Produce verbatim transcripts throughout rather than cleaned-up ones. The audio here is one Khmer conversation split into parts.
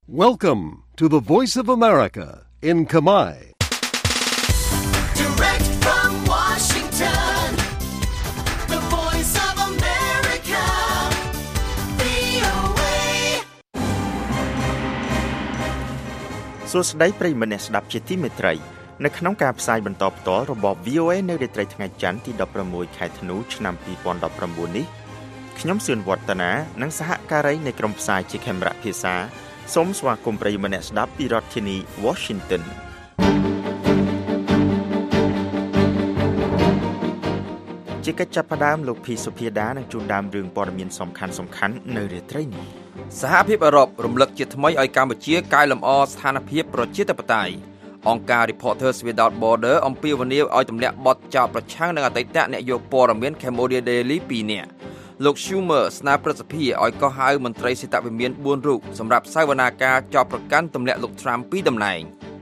Welcome to the Voice of America in Khmer. Direct from Washington, the Voice of America, វី អូ เอសួស្តីប្រិយមិត្តអ្នកស្ដាប់ជាទីមេត្រីនៅក្នុងការផ្សាយបន្តផ្ទាល់របស់ វី អូ เอ នៅរាត្រីថ្ងៃច័ន្ទទីដប់ប្រាំមួយខែធ្នូឆ្នាំពីរពាន់ដប់ប្រាំបួននេះខ្ញុំសឿនវឌ្ឍនានិងសហការីនៃក្រុមផ្សាយជាខេមរៈភាសាសូមស្វាគមន៍ប្រិយមិត្តអ្នកស្ដាប់ពីរដ្ឋធានី Washington ជាកិច្ចចាប់ផ្ដើមលោកភីសុភាដានឹងជូនដើមរឿងព័ត៌មានសំខាន់សំខាន់នៅរាត្រីនេះសហភាពអឺរ៉ុបរំលឹកជាថ្មីឲ្យកម្ពុជាកែលម្អស្ថានភាពប្រជាធិបតេយ្យអង្គការ Reporters Without Borders អំពាវនាវឲ្យទម្លាក់បទចោទប្រឆាំងនឹងអតីតអ្នកយកព័ត៌មាន Cambodia Daily ពីរនាក់លោក Schumer ស្នើព្រឹទ្ធសភាឲ្យកោះហៅមន្ត្រីសេតវិមានបួនរូបសម្រាប់សវនាការចោទប្រកាន់ទម្លាក់លោក Trump ពីតំណែង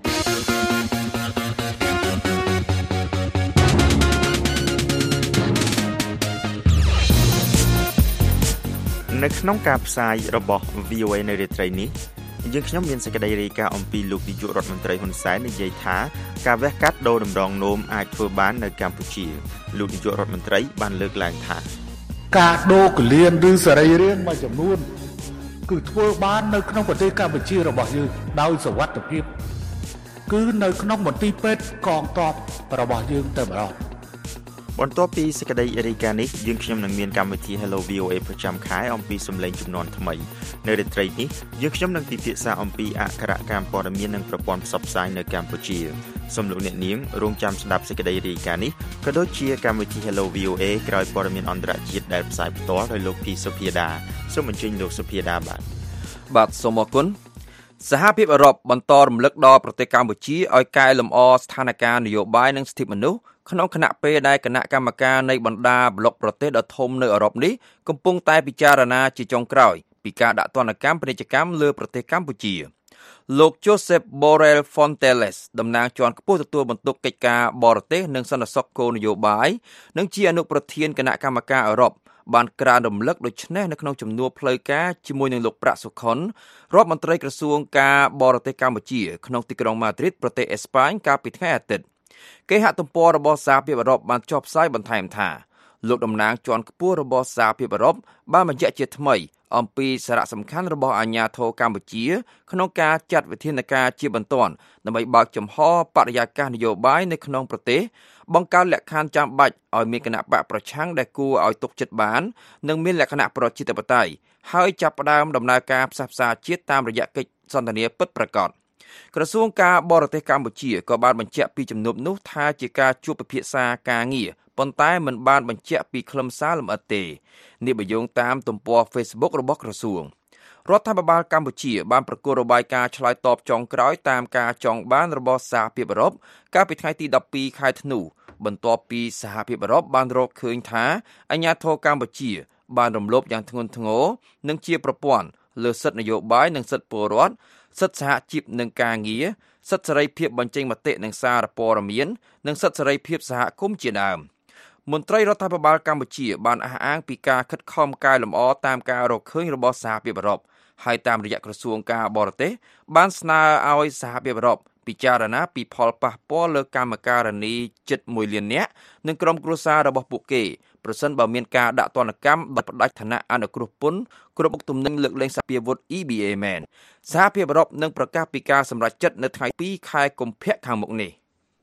នៅក្នុងការផ្សាយរបស់ វី អូ เอ នៅរាត្រីនេះយើងខ្ញុំមានសេចក្តីរាយការណ៍អំពីលោកនាយករដ្ឋមន្ត្រីហ៊ុនសែននិយាយថាការវះកាត់ដូរតម្រងនោមអាចធ្វើបាននៅកម្ពុជាលោកនាយករដ្ឋមន្ត្រីបានលើកឡើងថាការដូរកលៀនឬសរីរាង្គមួយចំនួនគឺធ្វើបាននៅក្នុងប្រទេសកម្ពុជារបស់យើងដោយសុវត្ថិភាពគឺនៅក្នុងមន្ទីរពេទ្យកងទ័ពរបស់យើងតែម្ដងបន្ទាប់ពីសេចក្តីរាយការណ៍នេះយើងខ្ញុំនឹងមានកម្មវិធី Hello វី អូ เอ ប្រចាំខែអំពីសម្លេងជំនាន់ថ្មីនៅរាត្រីនេះយើងខ្ញុំនឹងពិភាក្សាអំពីអក្ខរកម្មព័ត៌មាននិងប្រព័ន្ធផ្សព្វផ្សាយនៅកម្ពុជាសូមលោកអ្នកនាងរងចាំស្ដាប់សេចក្តីរាយការណ៍នេះក៏ដូចជាកម្មវិធី Hello វី អូ เอ ក្រោយព័ត៌មានអន្តរជាតិដែលផ្សាយផ្ទាល់ដោយលោកភីសុភាដាសូមអញ្ជើញលោកសុភាដាបាទបាទសូមអរគុណសហភាពអឺរ៉ុបបន្តរំលឹកដល់ប្រទេសកម្ពុជាឲ្យកែលម្អស្ថានភាពនយោបាយនិងសិទ្ធិមនុស្សក្នុងគណៈពេលដែលគណៈកម្មការនៃបណ្ដាប្លុកប្រទេសដ៏ធំនៅអឺរ៉ុបនេះកំពុងតែពិចារណាជាចុងក្រោយពីការដាក់ទណ្ឌកម្មពាណិជ្ជកម្មលើប្រទេសកម្ពុជាលោក Josep Borrell Fontelles តំណាងជាន់ខ្ពស់ទទួលបន្ទុកកិច្ចការបរទេសនិងសន្តិសុខគោលនយោបាយនិងជាអនុប្រធានគណៈកម្មការអឺរ៉ុបបានក្រើនរំលឹកដូចនេះនៅក្នុងជំនួបផ្លូវការជាមួយនឹងលោកប្រាក់សុខុនរដ្ឋមន្ត្រីក្រសួងការបរទេសកម្ពុជាក្នុងទីក្រុងម៉ាឌ្រីតប្រទេសអេស្ប៉ាញកាលពីថ្ងៃអាទិត្យគេហទំព័ររបស់សហភាពអឺរ៉ុបបានចុះផ្សាយបន្ថែមថាលោកតំណាងជាន់ខ្ពស់របស់សហភាពអឺរ៉ុបបានបញ្ជាក់ជាថ្មីអំពីសារៈសំខាន់របស់អាជ្ញាធរកម្ពុជាក្នុងការចាត់វិធានការជាបន្ទាន់ដើម្បីបើកចំហបរិយាកាសនយោបាយនៅក្នុងប្រទេសបង្កើតលក្ខខណ្ឌចាំបាច់ឲ្យមានគណៈបកប្រឆាំងដែលគួរឲ្យទុកចិត្តបាននិងមានលក្ខណៈប្រជាធិបតេយ្យហើយចាប់ផ្ដើមដំណើរការផ្សះផ្សាជាតិតាមរយៈកិច្ចសន្ទនាពិតប្រាកដក្រសួងការបរទេសកម្ពុជាក៏បានបញ្ជាក់ពីជំនួបនោះថាជាការជួបពិភាក្សាការងារប៉ុន្តែមិនបានបញ្ជាក់ពីខ្លឹមសារលម្អិតទេនេះបញ្យងតាមទំព័រ Facebook របស់ក្រសួងរដ្ឋាភិបាលកម្ពុជាបានប្រកាសរបាយការណ៍ឆ្លើយតបចុងក្រោយតាមការចង់បានរបស់សហភាពអឺរ៉ុបកាលពីថ្ងៃទីដប់ពីរខែធ្នូបន្ទាប់ពីសហភាពអឺរ៉ុបបានរកឃើញថាអាជ្ញាធរកម្ពុជាបានរំលោភយ៉ាងធ្ងន់ធ្ងរនិងជាប្រព័ន្ធលើសិទ្ធិនយោបាយនិងសិទ្ធិពលរដ្ឋសិទ្ធិសហជីពនិងការងារសិទ្ធិសេរីភាពបញ្ចេញមតិនិងសារព័ត៌មាននិងសិទ្ធិសេរីភាពសហគមន៍ជាដើមមន្ត្រីរដ្ឋាភិបាលកម្ពុជាបានអះអាងពីការខិតខំកែលម្អតាមការរកឃើញរបស់សហភាពអឺរ៉ុបហើយតាមរយៈក្រសួងការបរទេសបានស្នើឲ្យសហភាពអឺរ៉ុបពិចារណាពីផលប៉ះពាល់លើកម្មការិនីជិតមួយលាននាក់និងក្រុមគ្រួសាររបស់ពួកគេប្រសិនបើមានការដាក់ទណ្ឌកម្មដោយផ្ដាច់ឋានៈអនុគ្រោះពន្ធគ្រប់មុខទំនិញលើកលែងសពាវុធ អ៊ី ប៊ី អេ មែនសហភាពអឺរ៉ុបនឹងប្រកាសពីការសម្រេចចិត្តនៅថ្ងៃពីរខែកុម្ភៈខាងមុខនេះ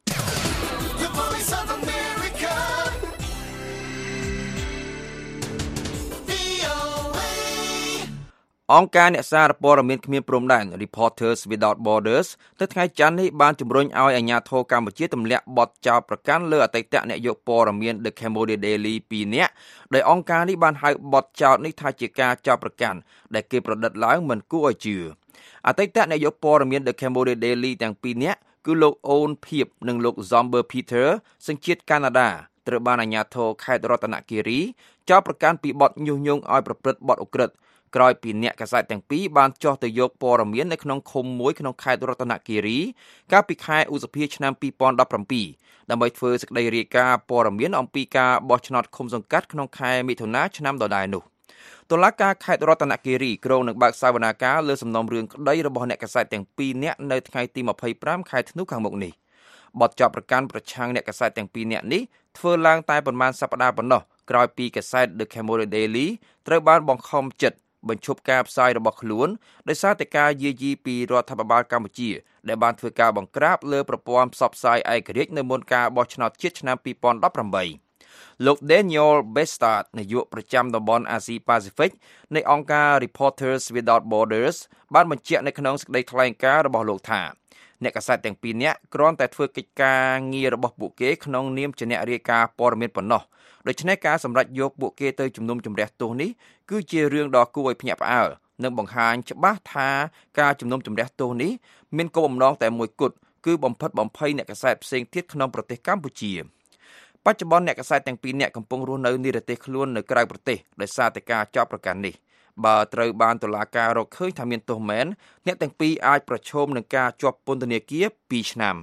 អង្គការអ្នកសារព័ត៌មានគ្មានព្រំដែន Reporters Without Borders នៅថ្ងៃច័ន្ទនេះបានជំរុញឲ្យអាជ្ញាធរកម្ពុជាទម្លាក់បទចោទប្រកាន់លើអតីតអ្នកយកព័ត៌មាន The Cambodia Daily ពីរនាក់ដោយអង្គការនេះបានហៅបទចោទនេះថាជាការចោទប្រកាន់ដែលគេប្រឌិតឡើងមិនគួរឲ្យជឿអតីតអ្នកយកព័ត៌មាន The Cambodia Daily ទាំងពីរនាក់គឺលោកអូនភៀបនិងលោក Zomber Peter សញ្ជាតិកាណាដាត្រូវបានអាជ្ញាធរខេត្តរតនគិរីចោទប្រកាន់ពីបទញុះញង់ឲ្យប្រព្រឹត្តបទឧក្រិដ្ឋក្រោយពីអ្នកកាសែតទាំងពីរបានចុះទៅយកព័ត៌មាននៅក្នុងឃុំមួយក្នុងខេត្តរតនគិរីកាលពីខែឧសភាឆ្នាំពីរពាន់ដប់ប្រាំពីរដើម្បីធ្វើសេចក្តីរាយការណ៍ព័ត៌មានអំពីការបោះឆ្នោតឃុំសង្កាត់ក្នុងខែមិថុនាឆ្នាំដដែលនោះ គតុលាការខេត្តរតនគិរីក្រុងនឹងបើកសវនាការលើសំណុំរឿងក្តីរបស់អ្នកកាសែតទាំងពីរនាក់នៅថ្ងៃទីម្ភៃប្រាំខែធ្នូខាងមុខនេះបទចោទប្រកាន់ប្រឆាំងអ្នកកាសែតទាំងពីរនាក់នេះធ្វើឡើងតែប៉ុន្មានសប្តាហ៍ប៉ុណ្ណោះក្រោយពីកាសែត The Cambodia Daily ត្រូវបានបង្ខំចិត្តបញ្ឈប់ការផ្សាយរបស់ខ្លួនដោយសារតែការយាយីពីរដ្ឋាភិបាលកម្ពុជាដែលបានធ្វើការបង្ក្រាបលើប្រព័ន្ធផ្សព្វផ្សាយឯករាជ្យនៅមុនការបោះឆ្នោតជាតិឆ្នាំពីរពាន់ដប់ប្រាំបីលោក Daniel Bestard នាយកប្រចាំតំបន់អាស៊ីប៉ាស៊ីហ្វិកនៃអង្គការ Reporters Without Borders បានបញ្ជាក់នៅក្នុងសេចក្តីថ្លែងការណ៍របស់លោកថាអ្នកកាសែតទាំងពីរនាក់គ្រាន់តែធ្វើកិច្ចការងាររបស់ពួកគេក្នុងនាមជាអ្នករាយការណ៍ព័ត៌មានប៉ុណ្ណោះដូច្នេះការសម្រេចយកពួកគេទៅជំនុំជម្រះទោសនេះគឺជារឿងដ៏គួរឲ្យភ្ញាក់ផ្អើលនិងបង្ហាញច្បាស់ថាការជំនុំជម្រះទោសនេះមានគោលបំណងតែមួយគត់គឺបំផិតបំភ័យអ្នកកាសែតផ្សេងទៀតក្នុងប្រទេសកម្ពុជាបច្ចុប្បន្នអ្នកកាសែតទាំងពីរនាក់កំពុងរស់នៅនិរទេសខ្លួននៅក្រៅប្រទេសដោយសារតែការចោទប្រកាន់នេះបើត្រូវបានតុលាការរកឃើញថាមានទោសមែនអ្នកទាំងពីរអាចប្រឈមនឹងការជាប់ពន្ធនាគារពីរឆ្នាំ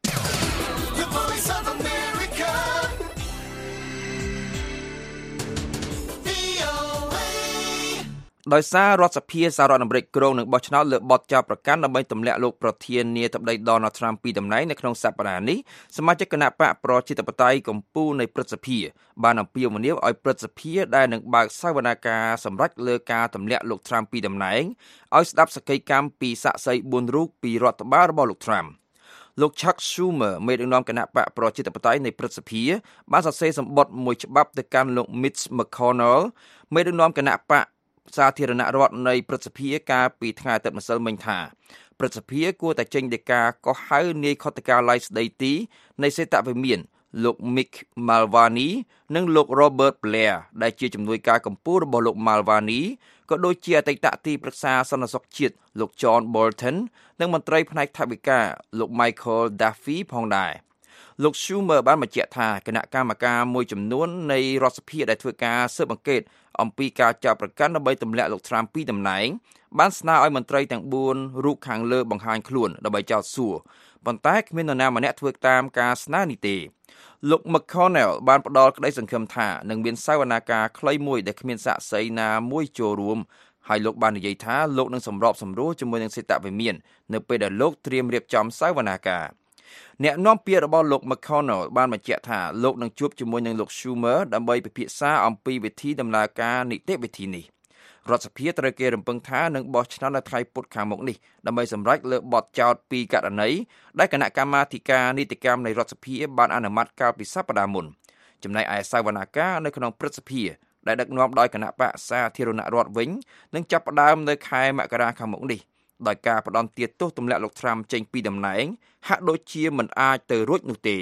ដោយសាររដ្ឋសភាសហរដ្ឋអាមេរិកក្រុងនឹងបោះឆ្នោតលើបទចោទប្រកាន់ដើម្បីទម្លាក់លោកប្រធានាធិបតី Donald Trump ពីតំណែងនៅក្នុងសប្តាហ៍នេះសមាជិកគណៈបកប្រជាធិបតេយ្យកម្ពុជានៃព្រឹទ្ធសភាបានអំពាវនាវឲ្យព្រឹទ្ធសភាដែលនឹងបើកសវនាការសម្រេចលើការទម្លាក់លោក Trump ពីតំណែងឲ្យស្ដាប់សកម្មកម្មពីសាក្សីបួនរូបពីរដ្ឋបាលរបស់លោក Trumpលោក Chuck Schumer មេដឹកនាំគណៈបកប្រជាធិបតេយ្យនៃព្រឹទ្ធសភាបានសរសេរសម្បត្តិមួយច្បាប់ទៅកាន់លោក Mitch McConnell មេដឹកនាំគណៈបកសាធារណរដ្ឋនៃព្រឹទ្ធសភាកាលពីថ្ងៃអាទិត្យម្សិលមិញថាព្រឹទ្ធសភាគួរតែចេញដីកាកោះហៅនាយខុទ្ទកាល័យស្ដីទីនៃសេតវិមានលោក Mick Mulvaney និងលោក Robert Blair ដែលជាជំនួយការកម្ពុជារបស់លោក Mulvaney ក៏ដូចជាអតីតទីប្រឹក្សាសន្តិសុខជាតិលោក John Bolton និងមន្ត្រីផ្នែកថវិកាលោក Michael Duffy ផងដែរលោក Schumer បានបញ្ជាក់ថាគណៈកម្មការមួយចំនួននៃរដ្ឋសភាដែលធ្វើការស៊ើបអង្កេតអំពីការចោទប្រកាន់ដើម្បីទម្លាក់លោក Trump ពីតំណែងបានស្នើឲ្យមន្ត្រីទាំងបួនរូបខាងលើបង្ហាញខ្លួនដើម្បីចោទសួរប៉ុន្តែគ្មាននរណាម្នាក់ធ្វើតាមការស្នើនេះទេលោក McConnell បានផ្ដល់ក្តីសង្ឃឹមថានឹងមានសវនាការខ្លីមួយដែលគ្មានសាក្សីណាមួយចូលរួមហើយលោកបាននិយាយថាលោកនឹងសម្របសម្រួលជាមួយនឹងសេតវិមាននៅពេលដែលលោកត្រៀមរៀបចំសវនាការអ្នកនាំពាក្យរបស់លោក McConnell បានបញ្ជាក់ថាលោកនឹងជួបជាមួយនឹងលោក Schumer ដើម្បីពិភាក្សាអំពីវិធីដំណើរការនីតិវិធីនេះរដ្ឋសភាត្រូវគេរំពឹងថានឹងបោះឆ្នោតនៅថ្ងៃពុធខាងមុខនេះដើម្បីសម្រេចលើបទចោទពីរករណីដែលគណៈកម្មាធិការនីតិកម្មនៃរដ្ឋសភាបានអនុម័តកាលពីសប្តាហ៍មុនចំណែកឯសវនាការនៅក្នុងព្រឹទ្ធសភាដែលដឹកនាំដោយគណៈបកសាធារណរដ្ឋវិញនឹងចាប់ផ្ដើមនៅខែមករាខាងមុខនេះដោយការផ្ដន់ទាទោសទម្លាក់លោក Trump ចេញពីតំណែងហាក់ដូចជាមិនអាចទៅរួចនោះទេ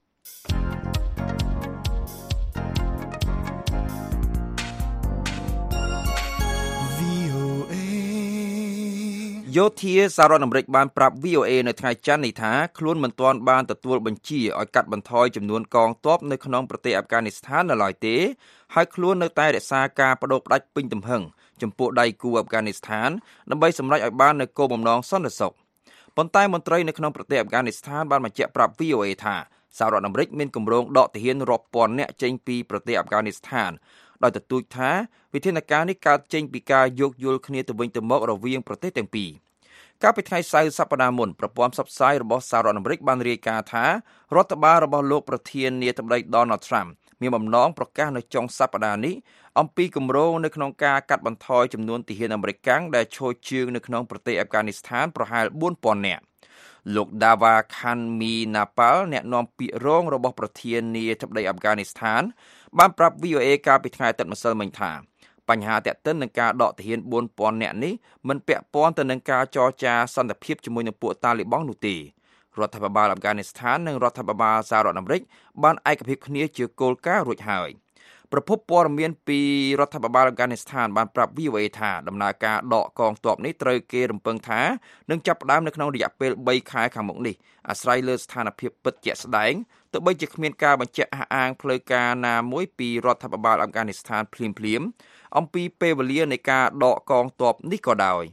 យោធាសហរដ្ឋអាមេរិកបានប្រាប់ វី អូ អេ នៅថ្ងៃច័ន្ទនេះថាខ្លួនមិនទាន់បានទទួលបញ្ជាឲ្យកាត់បន្ថយចំនួនកងទ័ពនៅក្នុងប្រទេសអាហ្វហ្គានីស្ថាននៅឡើយទេហើយខ្លួននៅតែរក្សាការបដូរផ្ដាច់ពេញទំហឹងចំពោះដៃគូអាហ្វហ្គានីស្ថានដើម្បីសម្រេចឲ្យបាននូវគោលបំណងសន្តិសុខប៉ុន្តែមន្ត្រីនៅក្នុងប្រទេសអាហ្វហ្គានីស្ថានបានបញ្ជាក់ប្រាប់ វី អូ អេ ថាសហរដ្ឋអាមេរិកមានគម្រោងដកទាហានរាប់ពាន់នាក់ចេញពីប្រទេសអាហ្វហ្គានីស្ថានដោយទទូចថាវិធានការនេះកើតចេញពីការយោគយល់គ្នាទៅវិញទៅមករវាងប្រទេសទាំងពីរកាលពីថ្ងៃសៅរ៍សប្តាហ៍មុនប្រព័ន្ធផ្សព្វផ្សាយរបស់សហរដ្ឋអាមេរិកបានរាយការណ៍ថារដ្ឋបាលរបស់លោកប្រធានាធិបតី Donald Trump មានបំណងប្រកាសនៅចុងសប្តាហ៍នេះអំពីគម្រោងនៅក្នុងការកាត់បន្ថយចំនួនទាហានអាមេរិកដែលឈរជើងនៅក្នុងប្រទេសអាហ្វហ្គានីស្ថានប្រហែលបួនពាន់នាក់លោក Dava Khanmi Napal អ្នកនាំពាក្យរងរបស់ប្រធានាធិបតីអាហ្វហ្គានីស្ថានបានប្រាប់ វី អូ អេ កាលពីថ្ងៃអាទិត្យម្សិលមិញថាបញ្ហាទាក់ទិននឹងការដកទាហានបួនពាន់នាក់នេះមិនពាក់ព័ន្ធទៅនឹងការចរចាសន្តិភាពជាមួយនឹងពួកតាលីបង់នោះទេរដ្ឋាភិបាលអាហ្វហ្គានីស្ថាននិងរដ្ឋាភិបាលសហរដ្ឋអាមេរិកបានឯកភាពគ្នាជាគោលការណ៍រួចហើយប្រភពព័ត៌មានពីរដ្ឋាភិបាលអាហ្វហ្គានីស្ថានបានប្រាប់ វី អូ អេ ថាដំណើរការដកកងទ័ពនេះត្រូវគេរំពឹងថានឹងចាប់ផ្ដើមនៅក្នុងរយៈពេលបីខែខាងមុខនេះអាស្រ័យលើស្ថានភាពពិតជាក់ស្ដែងទោះបីជាគ្មានការបញ្ជាក់អះអាងផ្លូវការណាមួយពីរដ្ឋាភិបាលអាហ្វហ្គានីស្ថានភ្លាមៗអំពីពេលវេលានៃការដកកងទ័ពនេះក៏ដោយ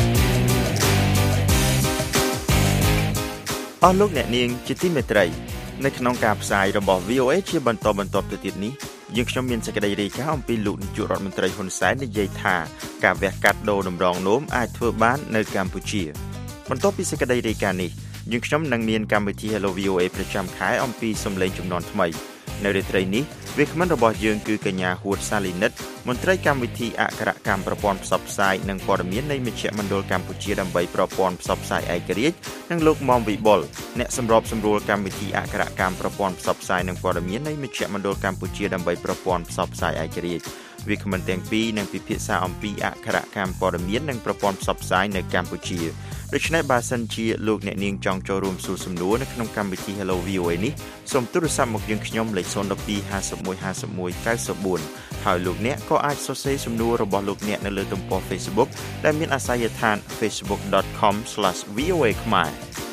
អស់លោកអ្នកនាងជាទីមេត្រីនៅក្នុងការផ្សាយរបស់ វី អូ เอ ជាបន្តបន្ទាប់ទៅទៀតនេះយើងខ្ញុំមានសេចក្តីរាយការណ៍អំពីលោកនាយករដ្ឋមន្ត្រីហ៊ុនសែននិយាយថាការវះកាត់ដូរតម្រងនោមអាចធ្វើបាននៅកម្ពុជាបន្ទាប់ពីសេចក្តីរាយការណ៍នេះយើងខ្ញុំនឹងមានកម្មវិធី Hello វី អូ เอ ប្រចាំខែអំពីសំឡេងជំនាន់ថ្មីនៅរាត្រីនេះវាគ្មិនរបស់យើងគឺកញ្ញាហួតសាលីនិតមន្ត្រីកម្មវិធីអក្សរកម្មប្រព័ន្ធផ្សព្វផ្សាយនិងព័ត៌មាននៃមជ្ឈមណ្ឌលកម្ពុជាដើម្បីប្រព័ន្ធផ្សព្វផ្សាយឯករាជ្យនិងលោកមុំវិបុលអ្នកសម្របសម្រួលកម្មវិធីអក្សរកម្មប្រព័ន្ធផ្សព្វផ្សាយនិងព័ត៌មាននៃមជ្ឈមណ្ឌលកម្ពុជាដើម្បីប្រព័ន្ធផ្សព្វផ្សាយឯករាជ្យវាគ្មិនទាំងពីរនឹងពិភាក្សាអំពីអក្សរកម្មព័ត៌មាននិងប្រព័ន្ធផ្សព្វផ្សាយនៅកម្ពុជាដូច្នេះបើសិនជាលោកអ្នកនាងចង់ចូលរួមសួរសំណួរនៅក្នុងកម្មវិធី Hello វី អូ เอ នេះសូមទូរស័ព្ទមកយើងខ្ញុំលេខศูนย์ หนึ่ง สอง ห้า หนึ่ง ห้า หนึ่ง เก้า ศูนย์ហើយលោកអ្នកក៏អាចសរសេរសំណួររបស់លោកអ្នកនៅលើទំព័រ Facebook ដែលមានអាសយដ្ឋាន facebook dot com slash v o a ខ្មែរ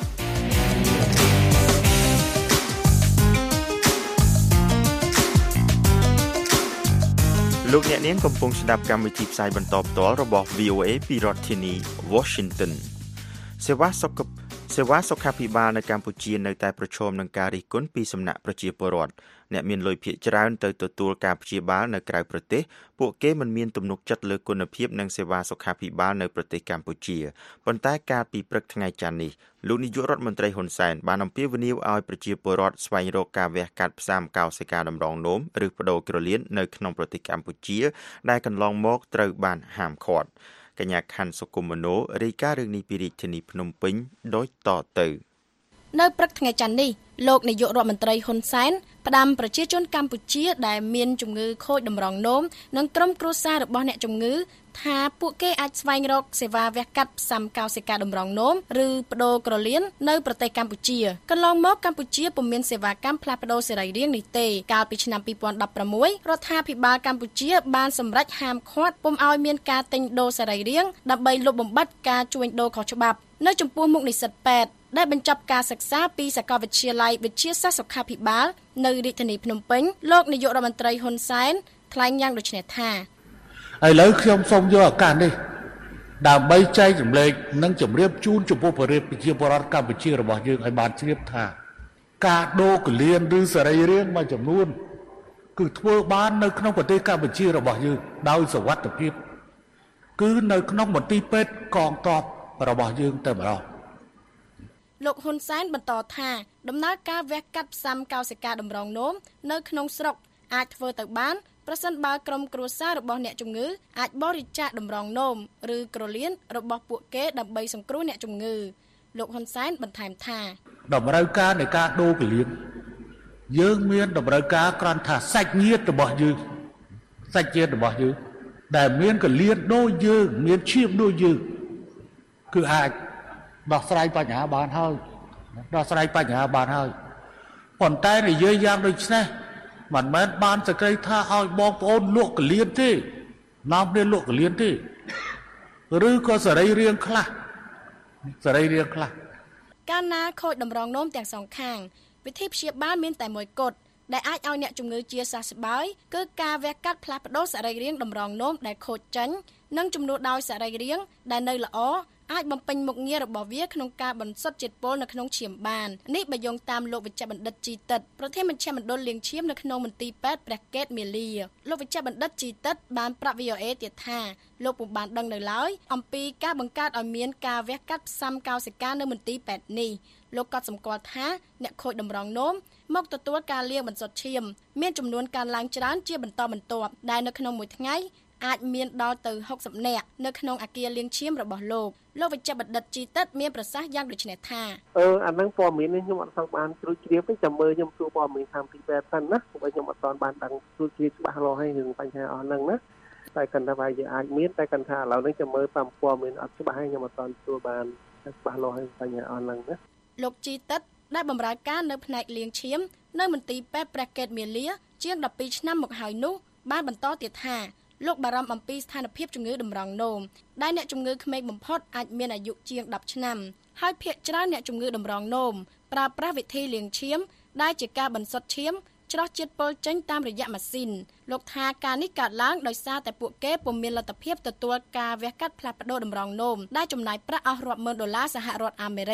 លោកអ្នកនាងកំពុងស្ដាប់កម្មវិធីផ្សាយបន្តផ្ទាល់របស់ វី អូ เอ ពីរដ្ឋធានី Washington សេវាសុខសេវាសុខាភិបាលនៅកម្ពុជានៅតែប្រឈមនឹងការរិះគន់ពីសំណាក់ប្រជាពលរដ្ឋអ្នកមានលុយភាគច្រើនទៅទទួលការព្យាបាលនៅក្រៅប្រទេសពួកគេមិនមានទំនុកចិត្តលើគុណភាពនិងសេវាសុខាភិបាលនៅប្រទេសកម្ពុជាប៉ុន្តែកាលពីព្រឹកថ្ងៃច័ន្ទនេះលោកនាយករដ្ឋមន្ត្រីហ៊ុនសែនបានអំពាវនាវឲ្យប្រជាពលរដ្ឋស្វែងរកការវះកាត់ផ្សាមកោសិកាតម្រងនោមឬប្តូរក្រលៀននៅក្នុងប្រទេសកម្ពុជាដែលកន្លងមកត្រូវបានហាមឃាត់កញ្ញាខាន់សុគមមនោរាយការណ៍រឿងនេះពីរាជធានីភ្នំពេញដូចតទៅនៅព្រឹកថ្ងៃច័ន្ទនេះលោកនាយករដ្ឋមន្ត្រីហ៊ុនសែនផ្ដាំប្រជាជនកម្ពុជាដែលមានជំងឺខូចតម្រងនោមនិងក្រុមគ្រួសាររបស់អ្នកជំងឺថាពួកគេអាចស្វែងរកសេវាវះកាត់ផ្សាមកោសិកាតម្រងនោមឬប្តូរក្រលៀននៅប្រទេសកម្ពុជាកន្លងមកកម្ពុជាពុំមានសេវាកម្មផ្លាស់ប្តូរសរីរាង្គនេះទេកាលពីឆ្នាំពីរពាន់ដប់ប្រាំមួយរដ្ឋាភិបាលកម្ពុជាបានសម្រេចហាមឃាត់ពុំឲ្យមានការទិញដូរសរីរាង្គដើម្បីលុបបំបាត់ការជួញដូរខុសច្បាប់នៅចំពោះមុខនិស្សិតពេទ្យដែលបញ្ចប់ការសិក្សាពីសាកលវិទ្យាល័យវិទ្យាសាស្ត្រសុខាភិបាលនៅរាជធានីភ្នំពេញលោកនាយករដ្ឋមន្ត្រីហ៊ុនសែនថ្លែងយ៉ាងដូចនេះថាឥឡូវខ្ញុំសូមយកឱកាសនេះដើម្បីចែករំលែកនិងជម្រាបជូនចំពោះប្រជាពលរដ្ឋកម្ពុជារបស់យើងឲ្យបានជ្រាបថាការដូរកលៀនឬសរីរាង្គមួយចំនួនគឺធ្វើបាននៅក្នុងប្រទេសកម្ពុជារបស់យើងដោយសុវត្ថិភាពគឺនៅក្នុងមន្ទីរពេទ្យកងទ័ពរបស់យើងតែម្ដងលោកហ៊ុនសែនបន្តថាដំណើរការវះកាត់ផ្សាមកោសិកាតម្រងនោមនៅក្នុងស្រុកអាចធ្វើទៅបានប្រសិនបើក្រុមគ្រួសាររបស់អ្នកជំងឺអាចបរិច្ចាគតម្រងនោមឬក្រលៀនរបស់ពួកគេដើម្បីសង្គ្រោះអ្នកជំងឺលោកហ៊ុនសែនបន្ថែមថាតម្រូវការនៃការដូរកលៀនយើងមានតម្រូវការគ្រាន់ថាសាច់ញាតិរបស់យើងសាច់ញាតិរបស់យើងដែលមានកលៀនដូចយើងមានឈាមដូចយើងគឺអាចដោះស្រាយបញ្ហាបានហើយដោះស្រាយបញ្ហាបានហើយប៉ុន្តែនិយាយយ៉ាងដូចនេះមិនមែនបានសក្តិថាឲ្យបងប្អូនលក់កលៀនទេនាំគ្នាលក់កលៀនទេឬក៏សរីរាង្គខ្លះសរីរាង្គខ្លះកាលណាខូចតម្រងនោមទាំងសងខាងវិធីព្យាបាលមានតែមួយគត់ដែលអាចឲ្យអ្នកជំងឺជាសះស្បើយគឺការវះកាត់ផ្លាស់ប្ដូរសរីរាង្គតម្រងនោមដែលខូចចេញនិងជំនួសដោយសរីរាង្គដែលនៅល្អអាចបំពេញមុខងាររបស់វាក្នុងការបន្សុទ្ធជាតិពុលនៅក្នុងឈាមបាននេះបើយោងតាមលោកវិជ្ជបណ្ឌិតជីតិតប្រធានមជ្ឈមណ្ឌលលាងឈាមនៅក្នុងមន្ទីរពេទ្យព្រះកេតមាលាលោកវិជ្ជបណ្ឌិតជីតិតបានប្រាប់ វី អូ เอ ទៀតថាលោកពុំបានដឹងនៅឡើយអំពីការបង្កើតឲ្យមានការវះកាត់ផ្សាមកោសិកានៅមន្ទីរពេទ្យនេះលោកក៏សម្គាល់ថាអ្នកខូចតម្រងនោមមកទទួលការលាងបន្សុទ្ធឈាមមានចំនួនកើនឡើងច្រើនជាបន្តបន្ទាប់ដែលនៅក្នុងមួយថ្ងៃអាចមានដល់ទៅหกสิบនាក់នៅក្នុងអគារលាងឈាមរបស់លោកលោកវិជ្ជបណ្ឌិតជីតិតមានប្រសាសន៍យ៉ាងដូចនេះថាអឺអាហ្នឹងព័ត៌មាននេះខ្ញុំអត់សូវបានជ្រាបជ្រាបទេចាំមើលខ្ញុំសួរព័ត៌មានខាងពីពេទ្យសិនណាព្រោះខ្ញុំអត់ទាន់បានដឹងជ្រាបជ្រាបច្បាស់លាស់ហើយរឿងបញ្ហាអស់ហ្នឹងណាតែគាត់ថាវាអាចមានតែគាត់ថាឥឡូវនេះចាំមើលតាមព័ត៌មានអត់ច្បាស់ហើយខ្ញុំអត់ទាន់ទទួលបានច្បាស់លាស់ហើយបញ្ហាអស់ហ្នឹងណាលោកជីតិតដែលបម្រើការនៅផ្នែកលាងឈាមនៅមន្ទីរពេទ្យព្រះកេតមាលាជាងដប់ពីរឆ្នាំមកហើយនោះបានបន្តទៀតថាលោកបារម្ភអំពីស្ថានភាពជំងឺតម្រងនោមដែលអ្នកជំងឺក្មេងបំផុតអាចមានអាយុជាងដប់ឆ្នាំហើយភាគច្រើនអ្នកជំងឺតម្រងនោមប្រើប្រាស់វិធីលាងឈាមដែលជាការបន្សុទ្ធឈាមច្រោះជាតិពុលចេញតាមរយៈម៉ាស៊ីនលោកថាការនេះកើតឡើងដោយសារតែពួកគេពុំមានលទ្ធភាពទទួលការវះកាត់ផ្លាស់ប្ដូរតម្រងនោមដែលចំណាយប្រាក់អស់រាប់ម៉ឺនដុល្លារសហរដ្ឋអាមេរិក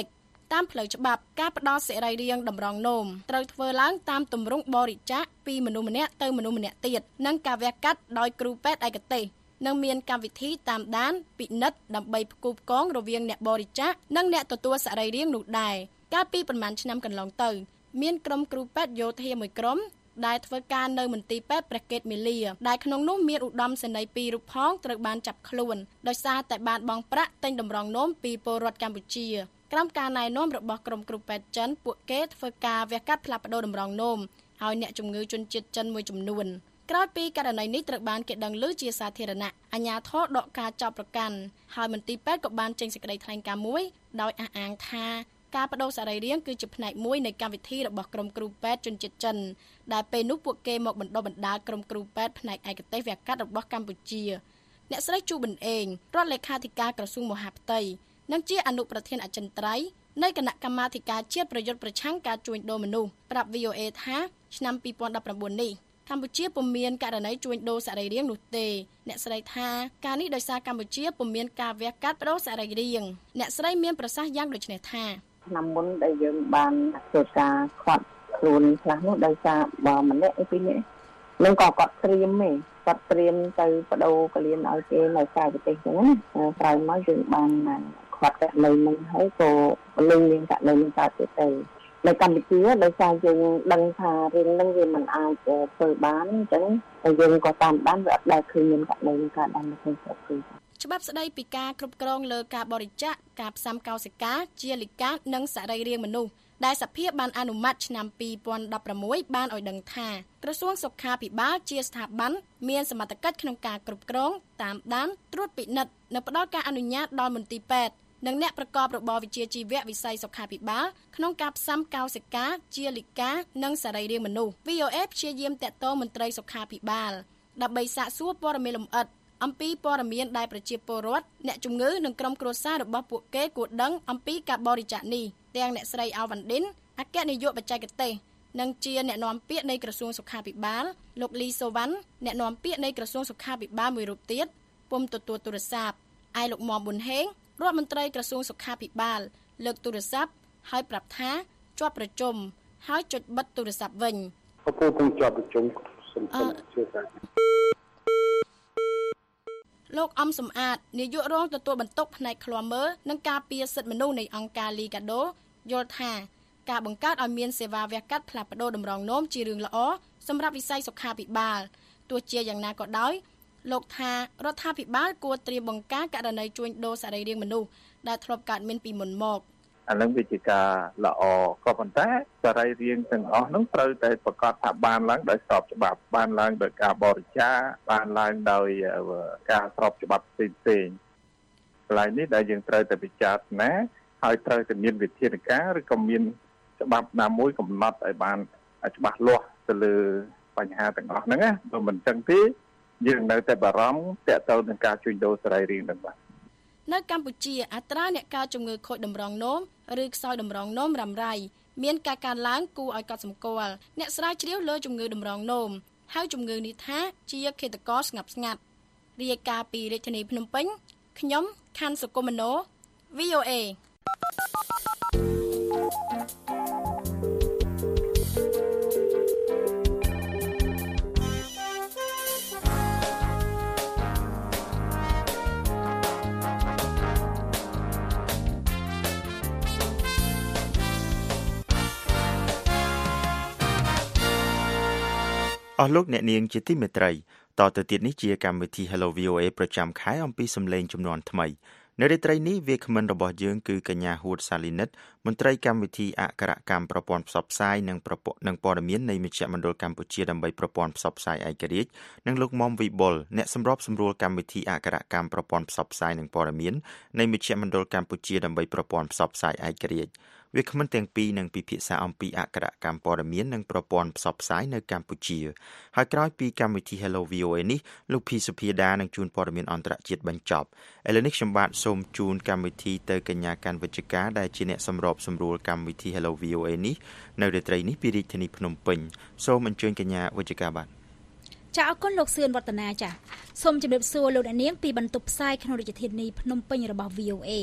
តាមផ្លូវច្បាប់ការផ្ដល់សេរីរាង្គតម្រង់នោមត្រូវធ្វើឡើងតាមទម្រង់បរិច្ចាគពីមនុស្សម្នាក់ទៅមនុស្សម្នាក់ទៀតនិងការវះកាត់ដោយគ្រូពេទ្យឯកទេសនិងមានកម្មវិធីតាមដានពិនិត្យដើម្បីផ្គូផ្គងរវាងអ្នកបរិច្ចាគនិងអ្នកទទួលសរីរាង្គនោះដែរកាលពីប្រមាណឆ្នាំកន្លងទៅមានក្រុមគ្រូពេទ្យយោធាមួយក្រុមដែលធ្វើការនៅមន្ទីរពេទ្យព្រះកេតមាលាដែលក្នុងនោះមានឧត្តមសេនីយ៍ពីររូបផងត្រូវបានចាប់ខ្លួនដោយសារតែបានបង់ប្រាក់ទិញតម្រង់នោមពីពលរដ្ឋកម្ពុជាក្រោមការណែនាំរបស់ក្រុមគ្រូពេទ្យចិនពួកគេធ្វើការវះកាត់ផ្លាស់ប្ដូរតម្រង់នោមឲ្យអ្នកជំងឺជនជាតិចិនមួយចំនួនក្រោយពីករណីនេះត្រូវបានគេដឹងឮជាសាធារណៈអាជ្ញាធរដកការចោទប្រកាន់ហើយមន្ទីរពេទ្យក៏បានចេញសេចក្តីថ្លែងការណ៍មួយដោយអះអាងថាការបដូរសរីរាង្គគឺជាផ្នែកមួយនៃកម្មវិធីរបស់ក្រុមគ្រូពេទ្យជនជាតិចិនដែលពេលនោះពួកគេមកបណ្ដុះបណ្ដាលក្រុមគ្រូពេទ្យផ្នែកឯកទេសវះកាត់របស់កម្ពុជាអ្នកស្រីជូប៊ុនអេងរដ្ឋលេខាធិការក្រសួងមហាផ្ទៃនិងជាអនុប្រធានអចិន្ត្រៃយ៍នៃគណៈកម្មាធិការជាតិប្រយុទ្ធប្រឆាំងការជួញដូរមនុស្សប្រាប់ វី អូ អេ ថាឆ្នាំពីរពាន់ដប់ប្រាំបួននេះកម្ពុជាពុំមានករណីជួញដូរសរីរាង្គនោះទេអ្នកស្រីថាការនេះដោយសារកម្ពុជាពុំមានការវះកាត់ប្ដូរសរីរាង្គអ្នកស្រីមានប្រសាសន៍យ៉ាងដូចនេះថាឆ្នាំមុនដែលយើងបានធ្វើការខាត់ខ្លួនខ្លះនោះដោយសារបើម្នាក់ឯពីរនាក់នឹងក៏គាត់ត្រៀមទេគាត់ត្រៀមទៅបដូរកលៀនឲ្យគេនៅក្រៅប្រទេសចឹងណាក្រោយមកយើងបានខាត់ករណីនឹងហើយក៏លឹងមានករណីនឹងកើតទៀតទៅនៅកម្ពុជាដោយសារយើងដឹងថារឿងនឹងវាមិនអាចធ្វើបានអញ្ចឹងហើយយើងក៏តាមដានវាអត់ដែលឃើញមានករណីនឹងកើតឡើងនៅក្នុងស្រុកគឺច្បាប់ស្តីពីការគ្រប់គ្រងលើការបរិច្ចាគការផ្សាំកោសិកាជាលិកានិងសរីរាង្គមនុស្សដែលសភាបានអនុម័តឆ្នាំពីរពាន់ដប់ប្រាំមួយបានឲ្យដឹងថាក្រសួងសុខាភិបាលជាស្ថាប័នមានសមត្ថកិច្ចក្នុងការគ្រប់គ្រងតាមដានត្រួតពិនិត្យនិងផ្តល់ការអនុញ្ញាតដល់មន្ទីរពេទ្យនិងអ្នកប្រកបរបរវិជ្ជាជីវៈវិស័យសុខាភិបាលក្នុងការផ្សាំកោសិកាជាលិកានិងសរីរាង្គមនុស្ស វី អូ អេ ព្យាយាមតាក់ទងមន្ត្រីសុខាភិបាលដើម្បីសាកសួរព័ត៌មានលម្អិតអំពីព័ត៌មានដែលប្រជាពលរដ្ឋអ្នកជំងឺនិងក្រុមគ្រួសាររបស់ពួកគេគួរដឹងអំពីការបរិច្ចាគនេះទាំងអ្នកស្រីអាវ៉ាន់ឌិនអគ្គនាយកបច្ចេកទេសនិងជាអ្នកនាំពាក្យនៃក្រសួងសុខាភិបាលលោកលីសូវ៉ាន់អ្នកនាំពាក្យនៃក្រសួងសុខាភិបាលមួយរូបទៀតពុំទទួលទូរស័ព្ទឯលោកមុំប៊ុនហេងរដ្ឋមន្ត្រីក្រសួងសុខាភិបាលលើកទូរស័ព្ទហើយប្រាប់ថាជាប់ប្រជុំហើយចុចបិទទូរស័ព្ទវិញពពុះពុំជាប់ប្រជុំសំខាន់ជាការលោកអំសំអាតនាយករងទទួលបន្ទុកផ្នែកឃ្លាំមើលនិងការពារសិទ្ធិមនុស្សនៃអង្គការលីកាដូយល់ថាការបង្កើតឲ្យមានសេវាវះកាត់ផ្លាស់ប្ដូរតម្រង់នោមជារឿងល្អសម្រាប់វិស័យសុខាភិបាលទោះជាយ៉ាងណាក៏ដោយលោកថារដ្ឋាភិបាលគួរត្រៀមបង្ការករណីជួញដូរសរីរាង្គមនុស្សដែលធ្លាប់កើតមានពីមុនមកអានឹងវាជាការល្អក៏ប៉ុន្តែសរីរាង្គទាំងអស់នោះត្រូវតែប្រកាសថាបានឡើងដោយស្របច្បាប់បានឡើងដោយការបរិច្ចាគបានឡើងដោយការស្របច្បាប់ផ្សេងផ្សេងកន្លែងនេះដែលយើងត្រូវតែពិចារណាហើយត្រូវតែមានវិធានការឬក៏មានច្បាប់ណាមួយកំណត់ឲ្យបានច្បាស់លាស់ទៅលើបញ្ហាទាំងអស់ហ្នឹងណាបើមិនចឹងទេយើងនៅតែបារម្ភទាក់ទងនឹងការជួញដូរសរីរាង្គហ្នឹងបាទនៅកម្ពុជាអត្រាអ្នកកើតជំងឺខូចតម្រង់នោមឬខ្សោយតម្រង់នោមរ៉ាំរ៉ៃមានការកើនឡើងគួរឲ្យកត់សម្គាល់អ្នកស្រាវជ្រាវលើជំងឺតម្រង់នោមហៅជំងឺនេះថាជាឃាតករស្ងាត់ស្ងាត់រាយការណ៍ពីរាជធានីភ្នំពេញខ្ញុំខាន់សុគមនោ វី អូ អេអស់លោកអ្នកនាងជាទីមេត្រីតទៅទៀតនេះជាកម្មវិធី Hello វី អូ អេ ប្រចាំខែអំពីសម្លេងចំនួនថ្មីនៅរាត្រីនេះវាគ្មិនរបស់យើងគឺកញ្ញាហួតសាលីនិតមន្ត្រីកម្មវិធីអក្សរកម្មប្រព័ន្ធផ្សព្វផ្សាយនិងប្រព័ន្ធនិងព័ត៌មាននៃមជ្ឈមណ្ឌលកម្ពុជាដើម្បីប្រព័ន្ធផ្សព្វផ្សាយឯករាជ្យនិងលោកមុំវិបុលអ្នកសម្របសម្រួលកម្មវិធីអក្សរកម្មប្រព័ន្ធផ្សព្វផ្សាយនិងព័ត៌មាននៃមជ្ឈមណ្ឌលកម្ពុជាដើម្បីប្រព័ន្ធផ្សព្វផ្សាយឯករាជ្យវាគ្មិនទាំងពីរនឹងពិភាក្សាអំពីអក្សរកម្មព័ត៌មាននិងប្រព័ន្ធផ្សព្វផ្សាយនៅកម្ពុជាហើយក្រោយពីកម្មវិធី Hello វី អូ អេ នេះលោកភីសុភាដានឹងជួនព័ត៌មានអន្តរជាតិបញ្ចប់ឥឡូវនេះខ្ញុំបាទសូមជូនកម្មវិធីទៅកញ្ញាកាន់វិជ្ជការដែលជាអ្នកសម្របសម្រួលកម្មវិធី Hello វី អូ អេ នេះនៅរាត្រីនេះពីរាជធានីភ្នំពេញសូមអញ្ជើញកញ្ញាវិជ្ជការបាទចាអរគុណលោកសឿនវឌ្ឍនាចាសូមជម្រាបសួរលោកអ្នកនាងពីបន្ទប់ផ្សាយក្នុងរាជធានីភ្នំពេញរបស់ វី អូ អេ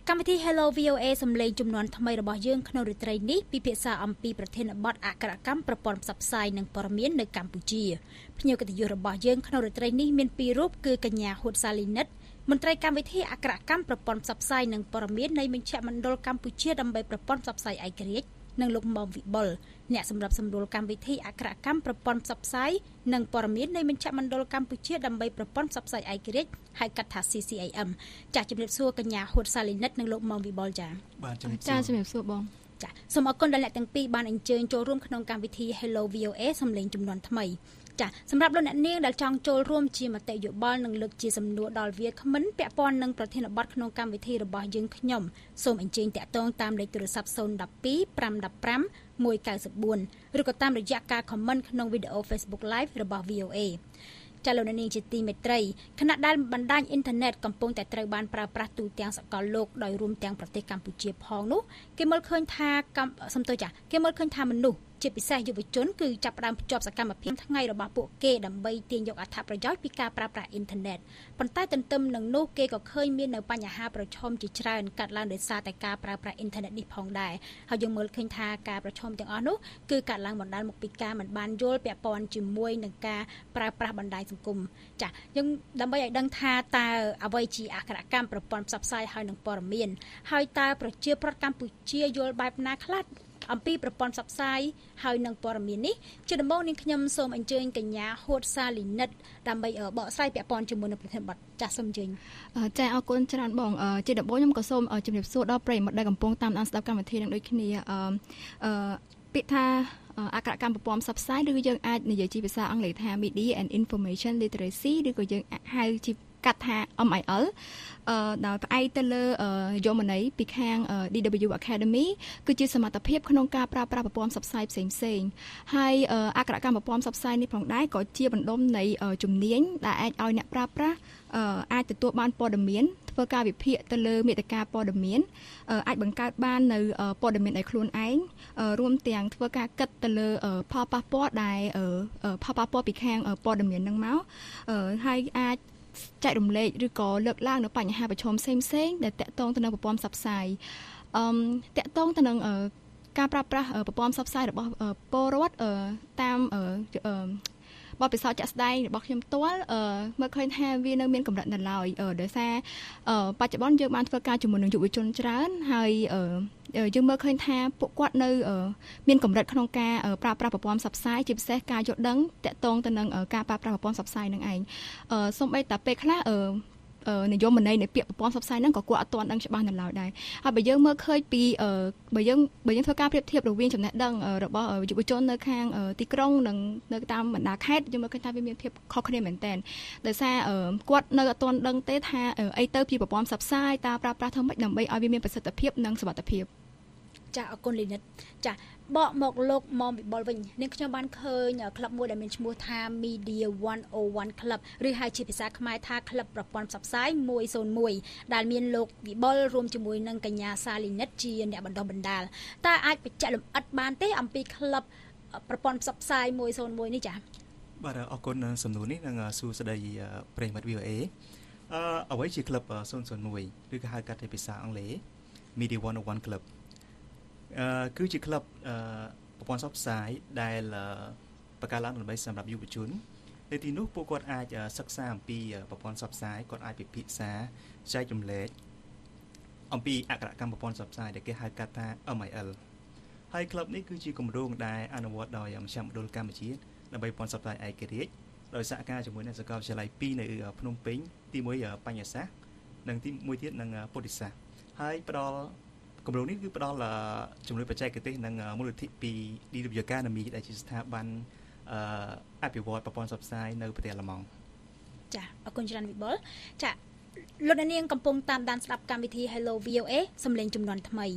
កម្មវិធី Hello វី អូ เอ សំឡេងចំនួនថ្មីរបស់យើងក្នុងរាត្រីនេះពិភាក្សាអំពីប្រធានបទអក្ខរកម្មប្រព័ន្ធផ្សព្វផ្សាយនិងព័ត៌មាននៅកម្ពុជាភ្ញៀវកិត្តិយសរបស់យើងក្នុងរាត្រីនេះមានពីររូបគឺកញ្ញាហួតសាលីនិតមន្ត្រីកម្មវិធីអក្ខរកម្មប្រព័ន្ធផ្សព្វផ្សាយនិងព័ត៌មាននៃមជ្ឈមណ្ឌលកម្ពុជាដើម្បីប្រព័ន្ធផ្សព្វផ្សាយឯករាជ្យនិងលោកមុំវិបុលអ្នកសម្រាប់សម្រួលកម្មវិធីអក្ខរកម្មប្រព័ន្ធផ្សព្វផ្សាយនិងព័ត៌មាននៃមជ្ឈមណ្ឌលកម្ពុជាដើម្បីប្រព័ន្ធផ្សព្វផ្សាយឯករាជ្យហៅកាត់ថា ซี ซี เอ เอ็ม ចាស់ជំរាបសួរកញ្ញាហួតសាលីនិតនិងលោកមុំវិបុលចា៎បាទជំរាបសួរចា៎ជំរាបសួរបងចា៎សូមអរគុណដល់អ្នកទាំងពីរបានអញ្ជើញចូលរួមក្នុងកម្មវិធី Hello វី អូ เอ សំឡេងចំនួនថ្មីចាសម្រាប់លោកអ្នកនាងដែលចង់ចូលរួមជាមតិយោបល់និងលើកជាសំណួរដល់វាគ្មិនពាក់ព័ន្ធនឹងប្រធានបទក្នុងកម្មវិធីរបស់យើងខ្ញុំសូមអញ្ជើញតាក់ទងតាមលេខទូរស័ព្ទศูนย์ หนึ่ง สอง ห้า หนึ่ง ห้า หนึ่ง เก้า สี่ ឬក៏តាមរយៈការ comment ក្នុងវីដេអូ Facebook Live របស់ វី អូ เอ ចាលោកនាងជាទីមេត្រីខណៈដែលបណ្ដាញអ៊ីនធឺណិតកំពុងតែត្រូវបានប្រើប្រាស់ទូទាំងសកលលោកដោយរួមទាំងប្រទេសកម្ពុជាផងនោះគេមើលឃើញថាសំទោសចាគេមើលឃើញថាមនុស្សជាពិសេសយុវជនគឺចាប់ផ្ដើមភ្ជាប់សកម្មភាពថ្ងៃរបស់ពួកគេដើម្បីទាញយកអត្ថប្រយោជន៍ពីការប្រើប្រាស់អ៊ីនធឺណិតប៉ុន្តែទន្ទឹមនឹងនោះគេក៏ឃើញមាននៅបញ្ហាប្រឈមជាច្រើនកាត់ឡើងដោយសារតែការប្រើប្រាស់អ៊ីនធឺណិតនេះផងដែរហើយយើងមើលឃើញថាការប្រឈមទាំងអស់នោះគឺកាត់ឡើងបណ្ដាលមកពីការមិនបានយល់ពាក់ព័ន្ធជាមួយនឹងការប្រើប្រាស់បណ្ដាញសង្គមចាយើងដើម្បីឲ្យដឹងថាតើអ្វីជាអក្ខរកម្មប្រព័ន្ធផ្សព្វផ្សាយហើយនឹងព័ត៌មានហើយតើប្រជាប្រដ្ឋកម្ពុជាយល់បែបណាខ្លះអំពីប្រព័ន្ធផ្សព្វផ្សាយហើយនឹងព័ត៌មាននេះជាដំបូងនាងខ្ញុំសូមអញ្ជើញកញ្ញាហួតសាលីនិតដើម្បីបកស្រាយពាក់ព័ន្ធជាមួយនឹងប្រធានបទចាស់សូមអញ្ជើញចាអរគុណច្រើនបងជាដំបូងខ្ញុំក៏សូមជម្រាបសួរដល់ប្រិយមិត្តដែលកំពុងតាមដានស្ដាប់កម្មវិធីនឹងដូចគ្នាអឺពាក្យថាអក្ខរកម្មប្រព័ន្ធផ្សព្វផ្សាយឬយើងអាចនិយាយជាភាសាអង់គ្លេសថា Media and Information Literacy ឬក៏យើងហៅជាកាត់ថា เอ็ม ไอ แอล អឺដោយផ្អែកទៅលើយមន័យពីខាង ឌី ដប៊្យូ Academy គឺជាសមត្ថភាពក្នុងការប្រើប្រាស់ប្រព័ន្ធផ្សព្វផ្សាយផ្សេងផ្សេងហើយអក្ខរកម្មប្រព័ន្ធផ្សព្វផ្សាយនេះផងដែរក៏ជាបណ្ដុំនៃជំនាញដែលអាចឲ្យអ្នកប្រើប្រាស់អាចទទួលបានព័ត៌មានធ្វើការវិភាគទៅលើមេតិកាព័ត៌មានអាចបង្កើតបាននៅព័ត៌មានឲ្យខ្លួនឯងរួមទាំងធ្វើការគិតទៅលើផលប៉ះពាល់ដែលផលប៉ះពាល់ពីខាងព័ត៌មាននឹងមកហើយអាចចែករំលែកឬក៏លើកឡើងនៅបញ្ហាប្រឈមផ្សេងផ្សេងដែលតាក់ទងទៅនឹងប្រព័ន្ធផ្សព្វផ្សាយអឺតាក់ទងទៅនឹងការប្រើប្រាស់ប្រព័ន្ធផ្សព្វផ្សាយរបស់ពលរដ្ឋតាមបទពិសោធន៍ជាក់ស្ដែងរបស់ខ្ញុំផ្ទាល់មើលឃើញថាវានៅមានកម្រិតនៅឡើយដោយសារបច្ចុប្បន្នយើងបានធ្វើការជាមួយនឹងយុវជនច្រើនហើយយើងមើលឃើញថាពួកគាត់នៅមានកម្រិតក្នុងការប្រើប្រាស់ប្រព័ន្ធផ្សព្វផ្សាយជាពិសេសការយល់ដឹងតាក់ទងទៅនឹងការប្រើប្រាស់ប្រព័ន្ធផ្សព្វផ្សាយនឹងឯងសូម្បីតែពេលខ្លះនិយមន័យនៃពាក្យប្រព័ន្ធផ្សព្វផ្សាយហ្នឹងក៏គាត់អត់ទាន់ដឹងច្បាស់នៅឡើយដែរហើយបើយើងមើលឃើញពីបើយើងបើយើងធ្វើការប្រៀបធៀបរវាងចំណេះដឹងរបស់យុវជននៅខាងទីក្រុងនិងនៅតាមបណ្ដាខេត្តយើងមើលឃើញថាវាមានភាពខុសគ្នាមែនតើដោយសារគាត់នៅអត់ទាន់ដឹងទេថាអីទៅពីប្រព័ន្ធផ្សព្វផ្សាយតើប្រើប្រាស់ធ្វើម៉េចដើម្បីឲ្យវាមានប្រសិទ្ធភាពនិងសុវត្ថិភាពចាអរគុណលីនិតចាបកមកលោកមុំវិបុលវិញនាងខ្ញុំបានឃើញក្លឹបមួយដែលមានឈ្មោះថា Media หนึ่งศูนย์หนึ่ง Club ឬហៅជាភាសាខ្មែរថាក្លឹបប្រព័ន្ធផ្សព្វផ្សាយមួយศูนย์หนึ่งដែលមានលោកវិបុលរួមជាមួយនឹងកញ្ញាសាលីនិតជាអ្នកបណ្ដុះបណ្ដាលតើអាចបញ្ជាក់លម្អិតបានទេអំពីក្លឹបប្រព័ន្ធផ្សព្វផ្សាយមួយศูนย์หนึ่งនេះចាបាទអរគុណសំណួរនេះនឹងសួស្ដីប្រិយមិត្ត វី អូ เอ អឺអ្វីជាក្លឹបศูนย์ศูนย์หนึ่งឬក៏ហៅកាត់ជាភាសាអង់គ្លេស Media หนึ่งศูนย์หนึ่ง Clubអឺគឺជាក្លឹបអឺប្រព័ន្ធផ្សព្វផ្សាយដែលបង្កើតឡើងដើម្បីសម្រាប់យុវជននៅទីនោះពួកគាត់អាចសិក្សាអំពីប្រព័ន្ធផ្សព្វផ្សាយគាត់អាចពិភាក្សាចែករំលែកអំពីអក្ខរកម្មប្រព័ន្ធផ្សព្វផ្សាយដែលគេហៅកាត់ថា เอ็ม ไอ แอล ហើយក្លឹបនេះគឺជាគម្រោងដែលអនុវត្តដោយមជ្ឈមណ្ឌលកម្ពុជាដើម្បីប្រព័ន្ធផ្សព្វផ្សាយឯករាជ្យដោយសហការជាមួយនឹងសាកលវិទ្យាល័យពីរនៅភ្នំពេញទីមួយបញ្ញាសាស្ត្រនិងទីមួយទៀតនឹងពុទ្ធិសាស្ត្រហើយផ្ដល់គម្រោងនេះគឺផ្ដល់ជំនួយបច្ចេកទេសនិងមូលនិធិពី ឌី ដប៊្យូ Academy ដែលជាស្ថាប័នអភិវឌ្ឍប្រព័ន្ធផ្សព្វផ្សាយនៅប្រទេសអាល្លឺម៉ង់ចាអរគុណច្រើនវិបុលចាលោកអ្នកនាងកំពុងតាមដានស្ដាប់កម្មវិធី Hello វី អូ เอ សំឡេងចំនួនថ្មី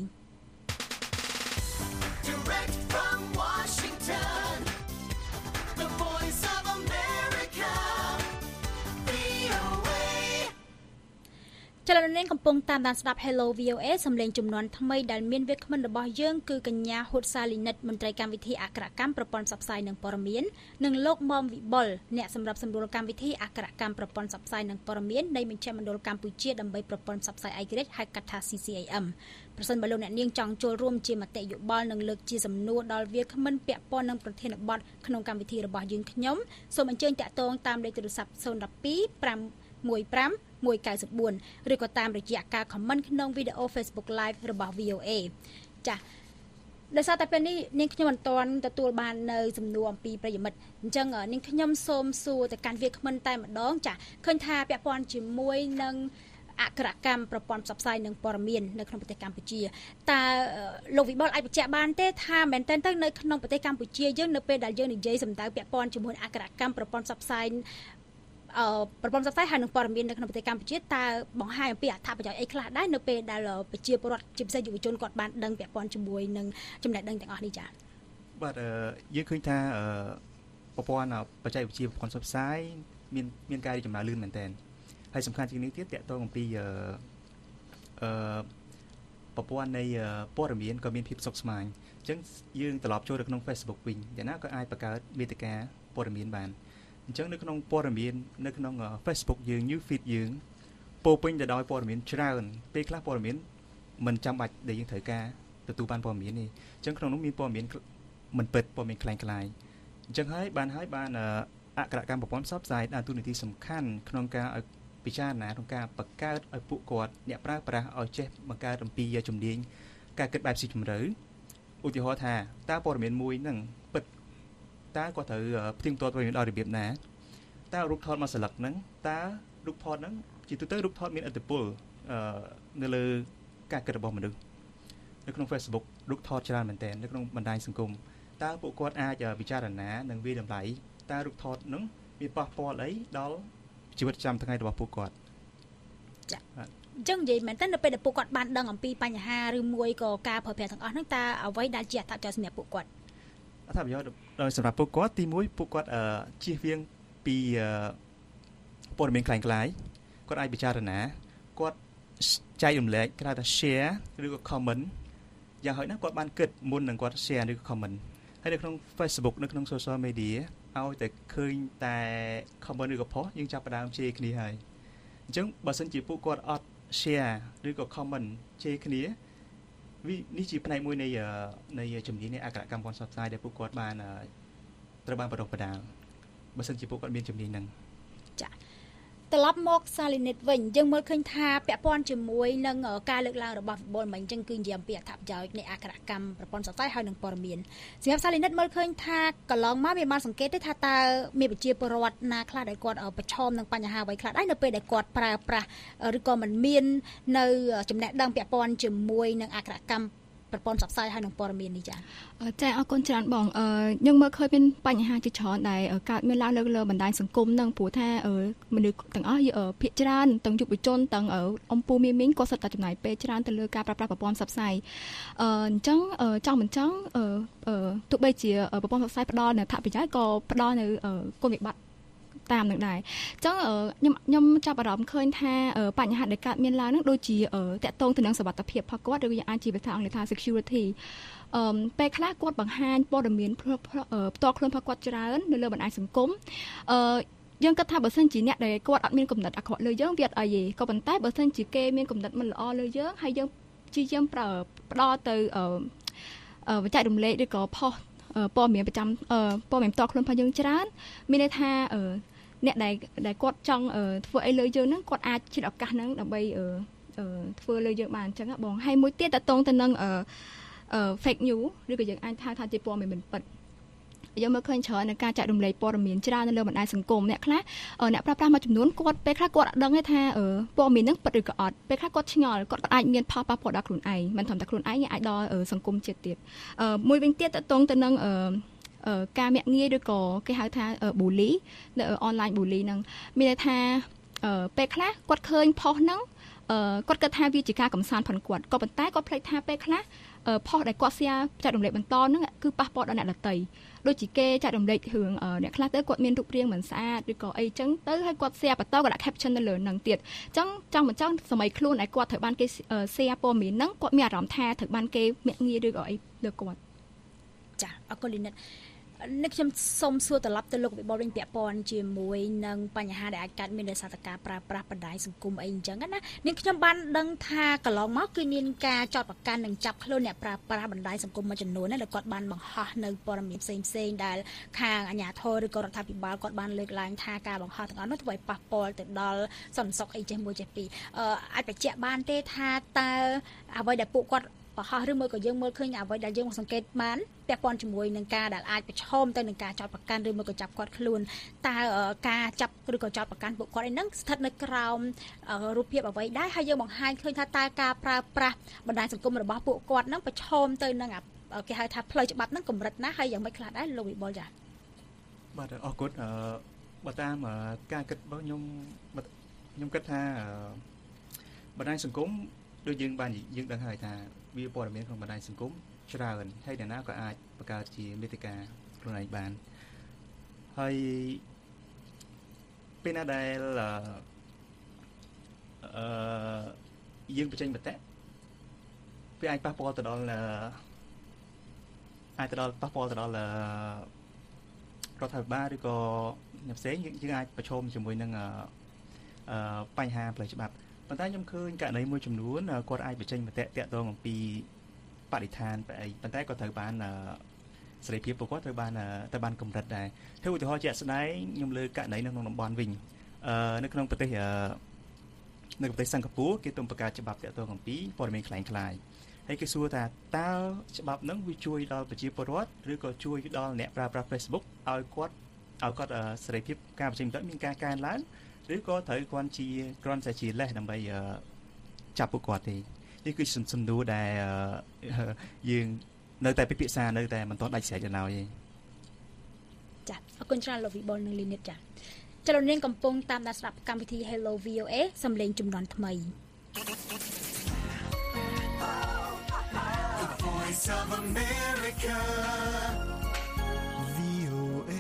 Direct from Washington The Voice of America វី អូ เอចលនានេះកំពុងតាមដានស្ដាប់ Hello វី អូ เอ សំឡេងចំនួនថ្មីដែលមានវាគ្មិនរបស់យើងគឺកញ្ញាហ៊ុតសាលីនិតមន្ត្រីកម្មវិធីអក្សរកម្មប្រព័ន្ធផ្សព្វផ្សាយនិងព័ត៌មាននិងលោកមុំវិបុលអ្នកសម្រាប់សម្រួលកម្មវិធីអក្សរកម្មប្រព័ន្ធផ្សព្វផ្សាយនិងព័ត៌មាននៃមជ្ឈមណ្ឌលកម្ពុជាដើម្បីប្រព័ន្ធផ្សព្វផ្សាយឯករាជ្យហៅកាត់ថា ซี ซี เอ เอ็ม ប្រសិនបើលោកអ្នកនាងចង់ចូលរួមជាមតិយោបល់និងលើកជាសំណួរដល់វាគ្មិនពាក់ព័ន្ធនឹងប្រធានបទក្នុងកម្មវិធីរបស់យើងខ្ញុំសូមអញ្ជើញតាក់ទងតាមលេខទូរស័ព្ទ ศูนย์ หนึ่ง สอง ห้า មួយ ប្រាំ មួយ เก้า สี่ ឬក៏តាមរយៈការ comment ក្នុងវីដេអូ Facebook Live របស់ វី អូ เอ ចា៎ដោយសារតែពេលនេះនាងខ្ញុំមិនទាន់ទទួលបាននៅសំណួរអំពីប្រិយមិត្តអញ្ចឹងនាងខ្ញុំសូមសួរទៅកាន់វាគ្មិនតែម្ដងចា៎ឃើញថាពាក់ព័ន្ធជាមួយនឹងអក្សរកម្មប្រព័ន្ធផ្សព្វផ្សាយនិងព័ត៌មាននៅក្នុងប្រទេសកម្ពុជាតើលោកវិបុលអាចបញ្ជាក់បានទេថាមែនតើទៅនៅក្នុងប្រទេសកម្ពុជាយើងនៅពេលដែលយើងនិយាយសម្ដៅពាក់ព័ន្ធជាមួយអក្សរកម្មប្រព័ន្ធផ្សព្វផ្សាយអឺប្រព័ន្ធផ្សព្វផ្សាយហើយនឹងព័ត៌មាននៅក្នុងប្រទេសកម្ពុជាតើបង្ហាញអំពីអត្ថប្រយោជន៍អីខ្លះដែរនៅពេលដែលប្រជាពលរដ្ឋជាពិសេសយុវជនគាត់បានដឹងពាក់ព័ន្ធជាមួយនឹងចំណេះដឹងទាំងអស់នេះចា៎បាទយើងឃើញថាប្រព័ន្ធបច្ចេកវិទ្យាប្រព័ន្ធផ្សព្វផ្សាយមានមានការរីកចម្រើនលឿនមែនទែនហើយសំខាន់ជាងនេះទៀតតកតងអំពីអឺអឺប្រព័ន្ធនៃព័ត៌មានក៏មានភាពសុខស្មាញអញ្ចឹងយើងត្រឡប់ចូលទៅក្នុង Facebook វិញយ៉ាងណាក៏អាចបង្កើតមាតិកាព័ត៌មានបានអញ្ចឹងនៅក្នុងព័ត៌មាននៅក្នុង Facebook យើង New Feed យើងពោពេញទៅដោយព័ត៌មានច្រើនពេលខ្លះព័ត៌មានមិនចាំបាច់ដែលយើងត្រូវការទទួលបានព័ត៌មាននេះអញ្ចឹងក្នុងនោះមានព័ត៌មានមិនពិតព័ត៌មានคล้ายៗអញ្ចឹងហើយបានហើយបានអក្សរកម្មប្រព័ន្ធផ្សព្វផ្សាយដើរតួនាទីសំខាន់ក្នុងការឲ្យពិចារណាក្នុងការបង្កើតឲ្យពួកគាត់អ្នកប្រើប្រាស់ឲ្យចេះបង្កើតអំពីជំនាញការគិតបែបស៊ីជម្រៅឧទាហរណ៍ថាតើព័ត៌មានមួយហ្នឹងពិតតើគាត់ត្រូវផ្ទៀងផ្ទាត់ព័ត៌មានដល់របៀបណាតើរូបថតមកស្លឹកហ្នឹងតើរូបថតហ្នឹងជាទូទៅរូបថតមានឥទ្ធិពលនៅលើការគិតរបស់មនុស្សនៅក្នុង Facebook រូបថតច្រើនមែនទែននៅក្នុងបណ្ដាញសង្គមតើពួកគាត់អាចពិចារណានិងវាតម្លៃតើរូបថតហ្នឹងមានប៉ះពាល់អីដល់ជីវិតប្រចាំថ្ងៃរបស់ពួកគាត់ចា៎អញ្ចឹងនិយាយមែនតើនៅពេលដែលពួកគាត់បានដឹងអំពីបញ្ហាឬមួយក៏ការប្រើប្រាស់ទាំងអស់ហ្នឹងតើអ្វីដែលជាអត្ថប្រយោជន៍សម្រាប់ពួកគាត់អត្ថប្រយោជន៍ដោយសម្រាប់ពួកគាត់ទីមួយពួកគាត់ជៀសវាងពីព័ត៌មានคล้ายៗគាត់អាចពិចារណាគាត់ចែករំលែកគេហៅថា share ឬក៏ comment យ៉ាងហោចណាស់គាត់បានគិតមុននឹងគាត់ share ឬក៏ comment ហើយនៅក្នុង Facebook នៅក្នុង social media ឲ្យតែឃើញតែ comment ឬក៏ post យើងចាប់ផ្ដើមជេរគ្នាហើយអញ្ចឹងបើសិនជាពួកគាត់អត់ share ឬក៏ comment ជេរគ្នាវានេះជាផ្នែកមួយនៃនៃជំនាញនៃអក្សរកម្មព័ន្ធផ្សព្វផ្សាយដែលពួកគាត់បានត្រូវបានបណ្ដុះបណ្ដាលបើសិនជាពួកគាត់មានជំនាញហ្នឹងចា៎ត្រឡប់មកសាលីនិតវិញយើងមើលឃើញថាពាក់ព័ន្ធជាមួយនឹងការលើកឡើងរបស់វិបុលមិញអញ្ចឹងគឺនិយាយអំពីអត្ថប្រយោជន៍នៃអក្សរកម្មប្រព័ន្ធផ្សព្វផ្សាយហើយនិងព័ត៌មានសម្រាប់សាលីនិតមើលឃើញថាកន្លងមកមានបានសង្កេតទេថាតើមានប្រជាពលរដ្ឋណាខ្លះដែលគាត់ប្រឈមនឹងបញ្ហាអ្វីខ្លះដែរនៅពេលដែលគាត់ប្រើប្រាស់ឬក៏មិនមាននៅចំណេះដឹងពាក់ព័ន្ធជាមួយនឹងអក្សរកម្មប្រព័ន្ធផ្សព្វផ្សាយហើយនឹងព័ត៌មាននេះចា៎ចាអរគុណច្រើនបងយើងមើលឃើញមានបញ្ហាជាច្រើនដែលកើតមានឡើងលើលើបណ្ដាញសង្គមនឹងព្រោះថាមនុស្សទាំងអស់ភាគច្រើនទាំងយុវជនទាំងអំពូមីមីងក៏សុទ្ធតែចំណាយពេលច្រើនទៅលើការប្រើប្រាស់ប្រព័ន្ធផ្សព្វផ្សាយអញ្ចឹងចង់មិនចង់ទោះបីជាប្រព័ន្ធផ្សព្វផ្សាយផ្ដល់នៅអត្ថប្រយោជន៍ក៏ផ្ដល់នៅគុណវិបត្តិតាមនឹងដែរអញ្ចឹងខ្ញុំខ្ញុំចាប់អារម្មណ៍ឃើញថាបញ្ហាដែលកើតមានឡើងនឹងដូចជាតកតងទៅនឹងសុវត្ថិភាពរបស់គាត់ឬក៏អាចជាភាសាអង់គ្លេសថា security អឺពេលខ្លះគាត់បង្ហាញព័ត៌មានផ្ទាល់ខ្លួនរបស់គាត់ច្រើននៅលើបណ្ដាញសង្គមអឺយើងគិតថាបើសិនជាអ្នកដែលគាត់អត់មានគំនិតអាក្រក់លើយើងវាអត់អីទេក៏ប៉ុន្តែបើសិនជាគេមានគំនិតមិនល្អលើយើងហើយយើងជាយើងប្រើផ្ដល់ទៅអឺបច្ចេករំលែកឬក៏ផុសព័ត៌មានប្រចាំព័ត៌មានផ្ទាល់ខ្លួនរបស់យើងច្រើនមានន័យថាអឺអ្នកដែលដែលគាត់ចង់ធ្វើអីលើយើងហ្នឹងគាត់អាចឆ្លៀតឱកាសហ្នឹងដើម្បីធ្វើលើយើងបានអញ្ចឹងបងហើយមួយទៀតតកតងទៅនឹង fake news ឬក៏យើងអាចថាថាជាព័ត៌មានមិនពិតយើងមើលឃើញច្រើននៅការចែករំលែកព័ត៌មានច្រើននៅលើបណ្ដាញសង្គមអ្នកខ្លះអ្នកប្រើប្រាស់មួយចំនួនគាត់ពេលខ្លះគាត់អត់ដឹងទេថាព័ត៌មានហ្នឹងពិតឬក៏អត់ពេលខ្លះគាត់ឆ្ងល់គាត់អាចមានផលប៉ះពាល់ដល់ខ្លួនឯងមិនត្រឹមតែខ្លួនឯងអាចដល់សង្គមជាតិទៀតមួយវិញទៀតតកតងទៅនឹងការមាក់ងាយឬក៏គេហៅថា bully នៅ online bully ហ្នឹងមានន័យថាអឺពេលខ្លះគាត់ឃើញផុសហ្នឹងអឺគាត់គិតថាវាជាការកំសាន្តផងគាត់ក៏ប៉ុន្តែគាត់ភ្លេចថាពេលខ្លះផុសដែលគាត់ share ចែករំលែកបន្តហ្នឹងគឺប៉ះពាល់ដល់អ្នកដទៃដូចជាគេចែករំលែករឿងអ្នកខ្លះទៅគាត់មានរូបរាងមិនស្អាតឬក៏អីចឹងទៅហើយគាត់ share បន្តគាត់ដាក់ caption នៅលើហ្នឹងទៀតអញ្ចឹងចង់មិនចង់សម័យខ្លួនឲ្យគាត់ត្រូវបានគេ share ព័ត៌មានហ្នឹងគាត់មានអារម្មណ៍ថាត្រូវបានគេមាក់ងាយឬក៏អីលើគាត់ចាអរគុណលីនិតនេះខ្ញុំសូមសួរត្រឡប់ទៅលោកវិបុលវិញពាក់ព័ន្ធជាមួយនឹងបញ្ហាដែលអាចកើតមានដោយសារតែការប្រើប្រាស់បណ្ដាញសង្គមអីអញ្ចឹងណានាងខ្ញុំបានដឹងថាកន្លងមកគឺមានការចោទប្រកាន់និងចាប់ខ្លួនអ្នកប្រើប្រាស់បណ្ដាញសង្គមមួយចំនួនណាដែលគាត់បានបង្ហោះនៅព័ត៌មានផ្សេងផ្សេងដែលខាងអាជ្ញាធរឬក៏រដ្ឋាភិបាលគាត់បានលើកឡើងថាការបង្ហោះទាំងអស់នោះធ្វើឲ្យប៉ះពាល់ទៅដល់សន្តិសុខអីចេះមួយចេះពីរអាចបញ្ជាក់បានទេថាតើអ្វីដែលពួកគាត់បោះឬមួយក៏យើងមើលឃើញអ្វីដែលយើងមកសង្កេតបានពាក់ព័ន្ធជាមួយនឹងការដែលអាចប្រឈមទៅនឹងការចោទប្រកាន់ឬមួយក៏ចាប់គាត់ខ្លួនតើការចាប់ឬក៏ចោទប្រកាន់ពួកគាត់ឯហ្នឹងស្ថិតនៅក្រោមរូបភាពអ្វីដែរហើយយើងបង្ហាញឃើញថាតើការប្រើប្រាស់បណ្ដាញសង្គមរបស់ពួកគាត់ហ្នឹងប្រឈមទៅនឹងគេហៅថាផ្លូវច្បាប់ហ្នឹងកម្រិតណាហើយយ៉ាងម៉េចខ្លះដែរលោកវិបុលចា៎បាទអរគុណបើតាមការគិតរបស់ខ្ញុំខ្ញុំគិតថាបណ្ដាញសង្គមដូចយើងបានយើងដឹងហើយថាវាព័ត៌មានក្នុងបណ្ដាញសង្គមច្រើនហើយអ្នកណាក៏អាចបង្កើតជាមាតិកាខ្លួនឯងបានហើយពេលណាដែលអឺយើងបញ្ចេញមតិវាអាចប៉ះពាល់ទៅដល់អាចទៅដល់ប៉ះពាល់ទៅដល់រដ្ឋាភិបាលឬក៏អ្នកផ្សេងយើងអាចប្រឈមជាមួយនឹងអឺបញ្ហាផ្លូវច្បាប់ប៉ុន្តែខ្ញុំឃើញករណីមួយចំនួនគាត់អាចបញ្ចេញមតិតាក់ទងអំពីបរិស្ថានបែបអីប៉ុន្តែក៏ត្រូវបានសេរីភាពពួកគាត់ត្រូវបានត្រូវបានកម្រិតដែរធ្វើឧទាហរណ៍ជាក់ស្ដែងខ្ញុំលើកករណីនៅក្នុងតំបន់វិញអឺនៅក្នុងប្រទេសនៅប្រទេសសិង្ហបុរីគេទំបង្កើតច្បាប់តាក់ទងអំពីព័ត៌មានខ្លែងខ្លាយហើយគេសួរថាតើច្បាប់ហ្នឹងវាជួយដល់ប្រជាពលរដ្ឋឬក៏ជួយដល់អ្នកប្រើប្រាស់ Facebook ឲ្យគាត់ឲ្យគាត់សេរីភាពការបញ្ចេញមតិមានការកើនឡើងឬក៏ត្រូវគាត់ជាគ្រាន់តែជាលេសដើម្បីចាប់ពួកគាត់ទេនេះគឺសំណួរដែលយើងនៅតែពិភាក្សានៅតែមិនទាន់ដាច់ស្រេចដល់ទេចាអរគុណច្រើនលោកវិបុលនិងលីនិតចាចលនាកំពុងតាមដានស្ដាប់កម្មវិធី Hello វី អូ เอ សំឡេងជំនាន់ថ្មី The Voice of America វី អូ เอ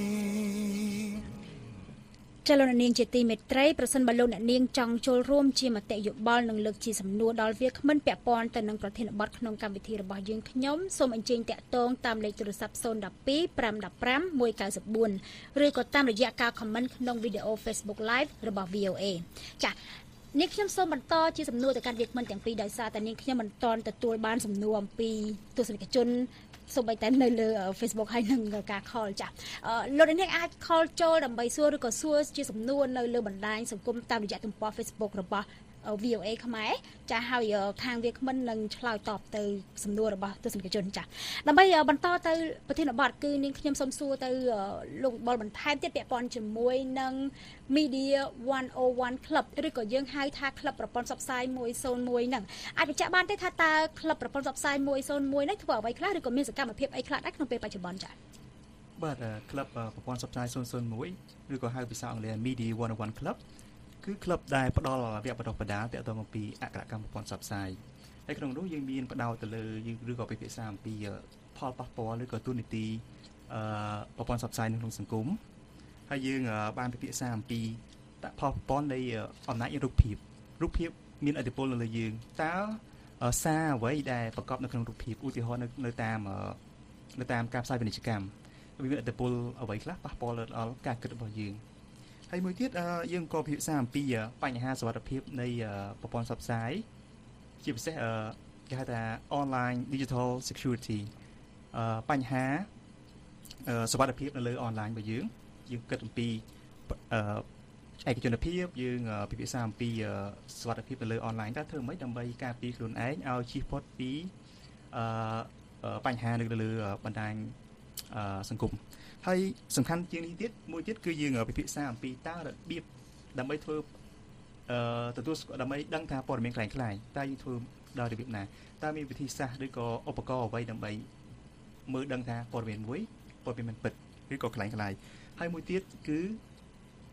ចលនានាងជាទីមេត្រីប្រសិនបើលោកអ្នកនាងចង់ចូលរួមជាមតិយោបល់និងលើកជាសំណួរដល់វាគ្មិនពាក់ព័ន្ធទៅនឹងប្រធានបទក្នុងកម្មវិធីរបស់យើងខ្ញុំសូមអញ្ជើញតាក់ទងតាមលេខទូរស័ព្ទศูนย์ หนึ่ง สอง ห้า หนึ่ง ห้า หนึ่ง เก้า สี่ ឬក៏តាមរយៈការ comment ក្នុងវីដេអូ Facebook Live របស់ វី អូ เอ ចា៎នាងខ្ញុំសូមបន្តជាសំណួរទៅកាន់វាគ្មិនទាំងពីរដោយសារតែនាងខ្ញុំមិនទាន់ទទួលបានសំណួរអំពីទស្សនិកជនសូម្បីតែនៅលើ Facebook ហើយនឹងការ call ចាលោកអ្នកនាងអាច call ចូលដើម្បីសួរឬក៏សួរជាសំណួរនៅលើបណ្ដាញសង្គមតាមរយៈទំព័រ Facebook របស់ វី អូ เอ ខ្មែរចាហើយខាងវាគ្មិននឹងឆ្លើយតបទៅសំណួររបស់ទស្សនិកជនចាដើម្បីបន្តទៅប្រធានបទគឺនាងខ្ញុំសូមសួរទៅលោកវិបុលបន្ថែមទៀតពាក់ព័ន្ធជាមួយនឹង Media one oh one Club ឬក៏យើងហៅថាក្លឹបប្រព័ន្ធផ្សព្វផ្សាយone oh oneហ្នឹងអាចបញ្ជាក់បានទេថាតើក្លឹបប្រព័ន្ធផ្សព្វផ្សាយone oh oneហ្នឹងធ្វើអ្វីខ្លះឬក៏មានសកម្មភាពអីខ្លះដែរក្នុងពេលបច្ចុប្បន្នចាបាទក្លឹបប្រព័ន្ធផ្សព្វផ្សាយone oh oneឬក៏ហៅភាសាអង់គ្លេស Media one oh one Clubគឺក្លឹបដែលផ្ដល់វគ្គបណ្ដុះបណ្ដាលទាក់ទងអំពីអក្សរកម្មប្រព័ន្ធផ្សព្វផ្សាយហើយក្នុងនោះយើងមានបដោតទៅលើឬក៏ពិភាក្សាអំពីផលប៉ះពាល់ឬក៏ទូនីតិអឺប្រព័ន្ធផ្សព្វផ្សាយនៅក្នុងសង្គមហើយយើងបានពិភាក្សាអំពីផលប៉ះពាល់នៃអំណាចរូបភាពរូបភាពមានឥទ្ធិពលនៅលើយើងតើសារអ្វីដែលប្រកបនៅក្នុងរូបភាពឧទាហរណ៍នៅនៅតាមនៅតាមការផ្សាយពាណិជ្ជកម្មវាមានឥទ្ធិពលអ្វីខ្លះប៉ះពាល់ដល់ការគិតរបស់យើងហើយមួយទៀតយើងក៏ពិភាក្សាអំពីបញ្ហាសុវត្ថិភាពនៃប្រព័ន្ធផ្សព្វផ្សាយជាពិសេសគេហៅថា online digital security បញ្ហាសុវត្ថិភាពនៅលើ online របស់យើងយើងគិតអំពីឯកជនភាពយើងពិភាក្សាអំពីសុវត្ថិភាពនៅលើ online តើធ្វើម៉េចដើម្បីការពារខ្លួនឯងឲ្យជៀសផុតពីបញ្ហានៅលើបណ្ដាញសង្គមហើយសំខាន់ជាងនេះទៀតមួយទៀតគឺយើងពិភាក្សាអំពីតើរបៀបដើម្បីធ្វើអឺទទួលដើម្បីដឹងថាព័ត៌មានខ្លាំងខ្លាយតើយើងធ្វើដល់របៀបណាតើមានវិធីសាស្ត្រឬក៏ឧបករណ៍អ្វីដើម្បីមើលដឹងថាព័ត៌មានមួយព័ត៌មានមិនពិតឬក៏ខ្លាំងខ្លាយហើយមួយទៀតគឺ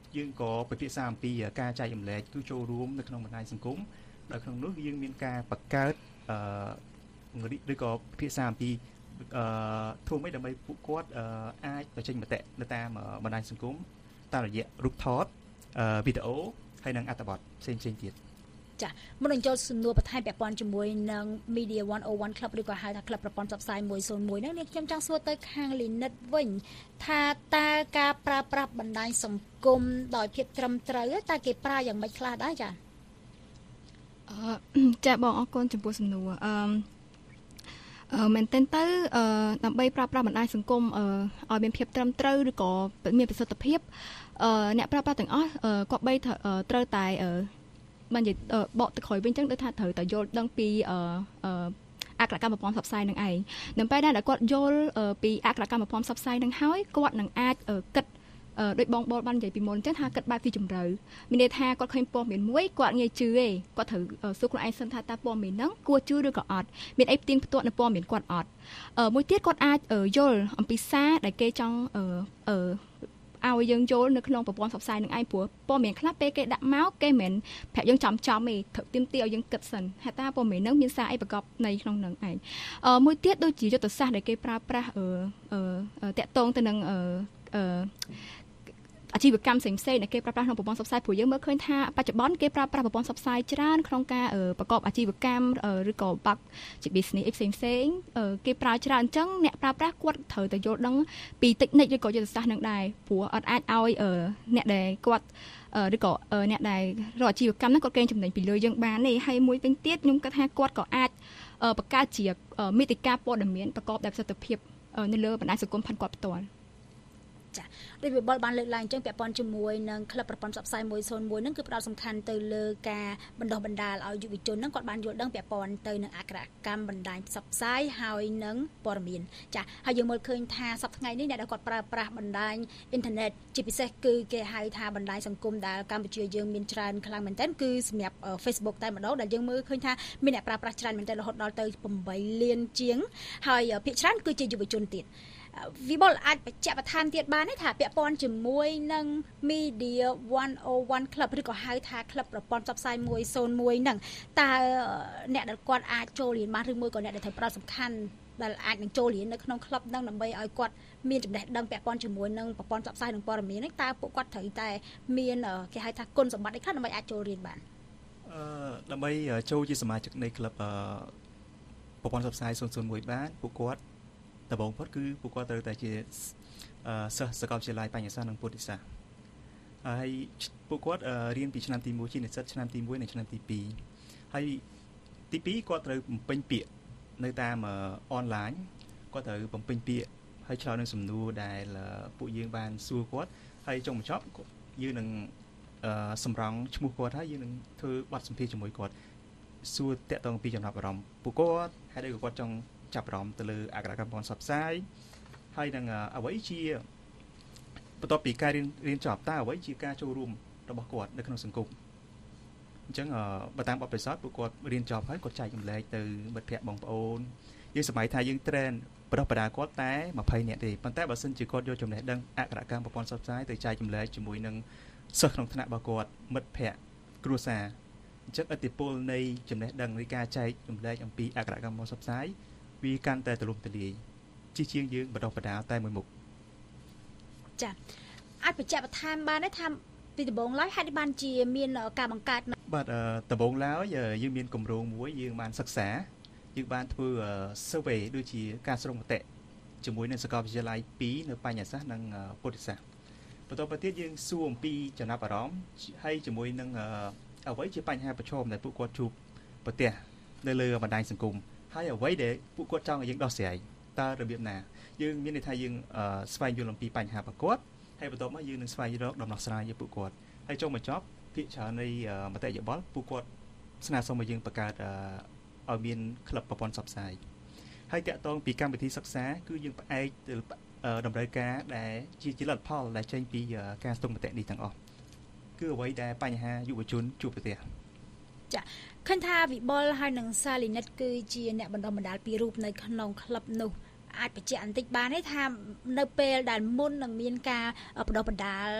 យើងក៏ពិភាក្សាអំពីការចែករំលែកគឺចូលរួមនៅក្នុងបណ្ដាញសង្គមដោយក្នុងនោះយើងមានការបង្កើតអឺឬក៏ពិភាក្សាអំពីអឺធ្វើម៉េចដើម្បីពួកគាត់អាចបញ្ចេញមតិនៅតាមបណ្ដាញសង្គមតាមរយៈរូបថតវីដេអូហើយនិងអត្ថបទផ្សេងៗទៀតចាមុននឹងចូលសំណួរបន្ថែមពាក់ព័ន្ធជាមួយនឹង Media one oh one Club ឬក៏ហៅថា Club ប្រព័ន្ធផ្សព្វផ្សាយone oh oneហ្នឹងនេះខ្ញុំចង់សួរទៅខាងលីនិតវិញថាតើការប្រើប្រាស់បណ្ដាញសង្គមដោយភាពត្រឹមត្រូវតើគេប្រើយ៉ាងម៉េចខ្លះដែរចាអឺចាបងអរគុណចំពោះសំណួរអឺអឺមែនតើទៅអឺដើម្បីប្រើប្រាស់បណ្ដាញសង្គមអឺឲ្យមានភាពត្រឹមត្រូវឬក៏មានប្រសិទ្ធភាពអឺអ្នកប្រើប្រាស់ទាំងអស់គប្បីត្រូវតែអឺបាននិយាយបកទៅក្រោយវិញអញ្ចឹងដូចថាត្រូវតែយល់ដឹងពីអឺអក្សរកម្មប្រព័ន្ធផ្សព្វផ្សាយនឹងឯងនៅពេលដែលគាត់យល់ពីអក្សរកម្មប្រព័ន្ធផ្សព្វផ្សាយនឹងហើយគាត់នឹងអាចគិតដោយបងបលបាននិយាយពីមុនអញ្ចឹងថាគិតបែបទីជម្រៅមានន័យថាគាត់ឃើញព័ត៌មានមួយគាត់ងាយជឿទេគាត់ត្រូវសួរខ្លួនឯងសិនថាតើព័ត៌មានហ្នឹងគួរជឿឬក៏អត់មានអីផ្ទៀងផ្ទាត់នៅព័ត៌មានគាត់អត់មួយទៀតគាត់អាចយល់អំពីសារដែលគេចង់អឺឲ្យយើងយល់នៅក្នុងប្រព័ន្ធផ្សព្វផ្សាយនឹងឯងព្រោះព័ត៌មានខ្លះពេលគេដាក់មកគេមិនប្រាប់យើងចំចំទេត្រូវទៀមទីឲ្យយើងគិតសិនហេតុថាព័ត៌មាននឹងមានសារអីប្រកបនៅក្នុងនឹងឯងអឺមួយទៀតដូចជាយុទ្ធសាស្ត្រដែលគេប្រើប្រាស់អឺអឺតាក់ទងទៅនឹងអឺអឺអាជីវកម្មផ្សេងៗដែលគេប្រើប្រាស់ក្នុងប្រព័ន្ធផ្សព្វផ្សាយព្រោះយើងមើលឃើញថាបច្ចុប្បន្នគេប្រើប្រាស់ប្រព័ន្ធផ្សព្វផ្សាយច្រើនក្នុងការប្រកបអាជីវកម្មឬក៏បាក់ជា business ផ្សេងផ្សេងគេប្រើច្រើនអញ្ចឹងអ្នកប្រើប្រាស់គាត់ត្រូវតែយល់ដឹងពី technique ឬក៏យុទ្ធសាស្ត្រនឹងដែរព្រោះអត់អាចឲ្យអ្នកដែលគាត់ឬក៏អ្នកដែលរកអាជីវកម្មហ្នឹងគាត់កេងចំណេញពីលើយើងបានទេហើយមួយវិញទៀតខ្ញុំគិតថាគាត់ក៏អាចបង្កើតជាមេតិកាព័ត៌មានប្រកបដោយប្រសិទ្ធភាពនៅលើបណ្ដាញសង្គមផាន់គាត់ផ្ទាល់ចាដោយវិបលបានលើកឡើងអញ្ចឹងពាក់ព័ន្ធជាមួយនឹងក្លឹបប្រព័ន្ធផ្សព្វផ្សាយone oh oneហ្នឹងគឺផ្ដោតសំខាន់ទៅលើការបណ្ដុះបណ្ដាលឲ្យយុវជនហ្នឹងគាត់បានយល់ដឹងពាក់ព័ន្ធទៅនឹងអក្សរកម្មបណ្ដាញផ្សព្វផ្សាយហើយនឹងព័ត៌មានចាហើយយើងមើលឃើញថាសប្តាហ៍ថ្ងៃនេះអ្នកដែលគាត់ប្រើប្រាស់បណ្ដាញអ៊ីនធឺណិតជាពិសេសគឺគេហៅថាបណ្ដាញសង្គមដែលកម្ពុជាយើងមានច្រើនខ្លាំងមែនទែនគឺសម្រាប់ Facebook តែម្ដងដែលយើងមើលឃើញថាមានអ្នកប្រើប្រាស់ច្រើនមែនទែនរហូតដល់ទៅeightលានជាងហើយភាគច្រើនគឺជាយុវជនទៀតវិបុលអាចបញ្ជាក់បន្ថែមទៀតបានទេថាពាក់ព័ន្ធជាមួយនឹង Media one oh one Club ឬក៏ហៅថាក្លឹបប្រព័ន្ធផ្សព្វផ្សាយone oh oneហ្នឹងតើអ្នកដែលគាត់អាចចូលរៀនបានឬមួយក៏អ្នកដែលត្រូវផ្ដោតសំខាន់ដែលអាចនឹងចូលរៀននៅក្នុងក្លឹបហ្នឹងដើម្បីឲ្យគាត់មានចំណេះដឹងពាក់ព័ន្ធជាមួយនឹងប្រព័ន្ធផ្សព្វផ្សាយនិងព័ត៌មានហ្នឹងតើពួកគាត់ត្រូវតែមានគេហៅថាគុណសម្បត្តិអីខ្លះដើម្បីអាចចូលរៀនបានអឺដើម្បីចូលជាសមាជិកនៃក្លឹបប្រព័ន្ធផ្សព្វផ្សាយone oh oneបានពួកគាត់ដំបូងផុតគឺពួកគាត់ត្រូវតែជាសិស្សសាកលវិទ្យាល័យបញ្ញាសាស្ត្រនិងពុទ្ធិសាស្ត្រហើយពួកគាត់រៀនពីឆ្នាំទីoneជានិស្សិតឆ្នាំទីoneនិងឆ្នាំទីtwoហើយទីtwoគាត់ត្រូវបំពេញពាក្យនៅតាមអនឡាញគាត់ត្រូវបំពេញពាក្យហើយឆ្លើយនឹងសំណួរដែលពួកយើងបានសួរគាត់ហើយចុងបញ្ចប់យើងនឹងសម្រង់ឈ្មោះគាត់ហើយយើងនឹងធ្វើបទសម្ភាសន៍ជាមួយគាត់សួរតាក់ទងពីចំណាប់អារម្មណ៍ពួកគាត់ហើយដូចគាត់ចង់ចាប់អារម្មណ៍ទៅលើអក្សរកម្មប្រព័ន្ធផ្សព្វផ្សាយហើយនឹងអ្វីជាបន្ទាប់ពីការរៀនរៀនចប់តើអ្វីជាការចូលរួមរបស់គាត់នៅក្នុងសង្គមអញ្ចឹងបើតាមបទពិសោធន៍ពួកគាត់រៀនចប់ហើយគាត់ចែកចម្លែកទៅមិត្តភ័ក្តិបងប្អូនយើងសម័យថាយើង train បដោះបដាគាត់តែtwentyនាក់ទេប៉ុន្តែបើសិនជាគាត់យកចំណេះដឹងអក្សរកម្មប្រព័ន្ធផ្សព្វផ្សាយទៅចែកចម្លែកជាមួយនឹងសិស្សក្នុងថ្នាក់របស់គាត់មិត្តភ័ក្តិគ្រួសារអញ្ចឹងឥទ្ធិពលនៃចំណេះដឹងនៃការចែកចម្លែកអំពីអក្សរកម្មផ្សព្វផ្សាយវាកាន់តែទូលំទូលាយជាជាងយើងបដោះបដាតែមួយមុខចាអាចបញ្ជាក់បន្ថែមបានទេថាពីដំបូងឡើយហេតុបានជាមានការបង្កើតបាទដំបូងឡើយយើងមានគម្រោងមួយយើងបានសិក្សាយើងបានធ្វើ survey ដូចជាការស្រុកមតិជាមួយនឹងសាកលវិទ្យាល័យtwoនៅបញ្ញាសាស្ត្រនិងពុទ្ធិសាស្ត្របន្តទៅទៀតយើងសួរអំពីចំណាប់អារម្មណ៍ហើយជាមួយនឹងអ្វីជាបញ្ហាប្រឈមដែលពួកគាត់ជួបប្រទះនៅលើបណ្ដាញសង្គមហើយអ្វីដែលពួកគាត់ចង់ឲ្យយើងដោះស្រាយតើរបៀបណាយើងមានន័យថាយើងស្វែងយល់អំពីបញ្ហារបស់គាត់ហើយបន្ទាប់មកយើងនឹងស្វែងរកដំណោះស្រាយឲ្យពួកគាត់ហើយចុងបញ្ចប់ភាគច្រើននៃមតិយោបល់ពួកគាត់ស្នើសុំឲ្យយើងបង្កើតឲ្យមានក្លឹបប្រព័ន្ធផ្សព្វផ្សាយហើយតាក់ទងពីកម្មវិធីសិក្សាគឺយើងផ្អែកទៅតម្រូវការដែលជាជាលទ្ធផលដែលចេញពីការស្ទង់មតិនេះទាំងអស់គឺអ្វីដែលបញ្ហាយុវជនជួបប្រទះចាឃើញថាវិបុលហើយនឹងសាលីនិតគឺជាអ្នកបណ្ដុះបណ្ដាលពីររូបនៅក្នុងក្លឹបនោះអាចបញ្ជាក់បន្តិចបានទេថានៅពេលដែលមុននឹងមានការបណ្ដុះបណ្ដាល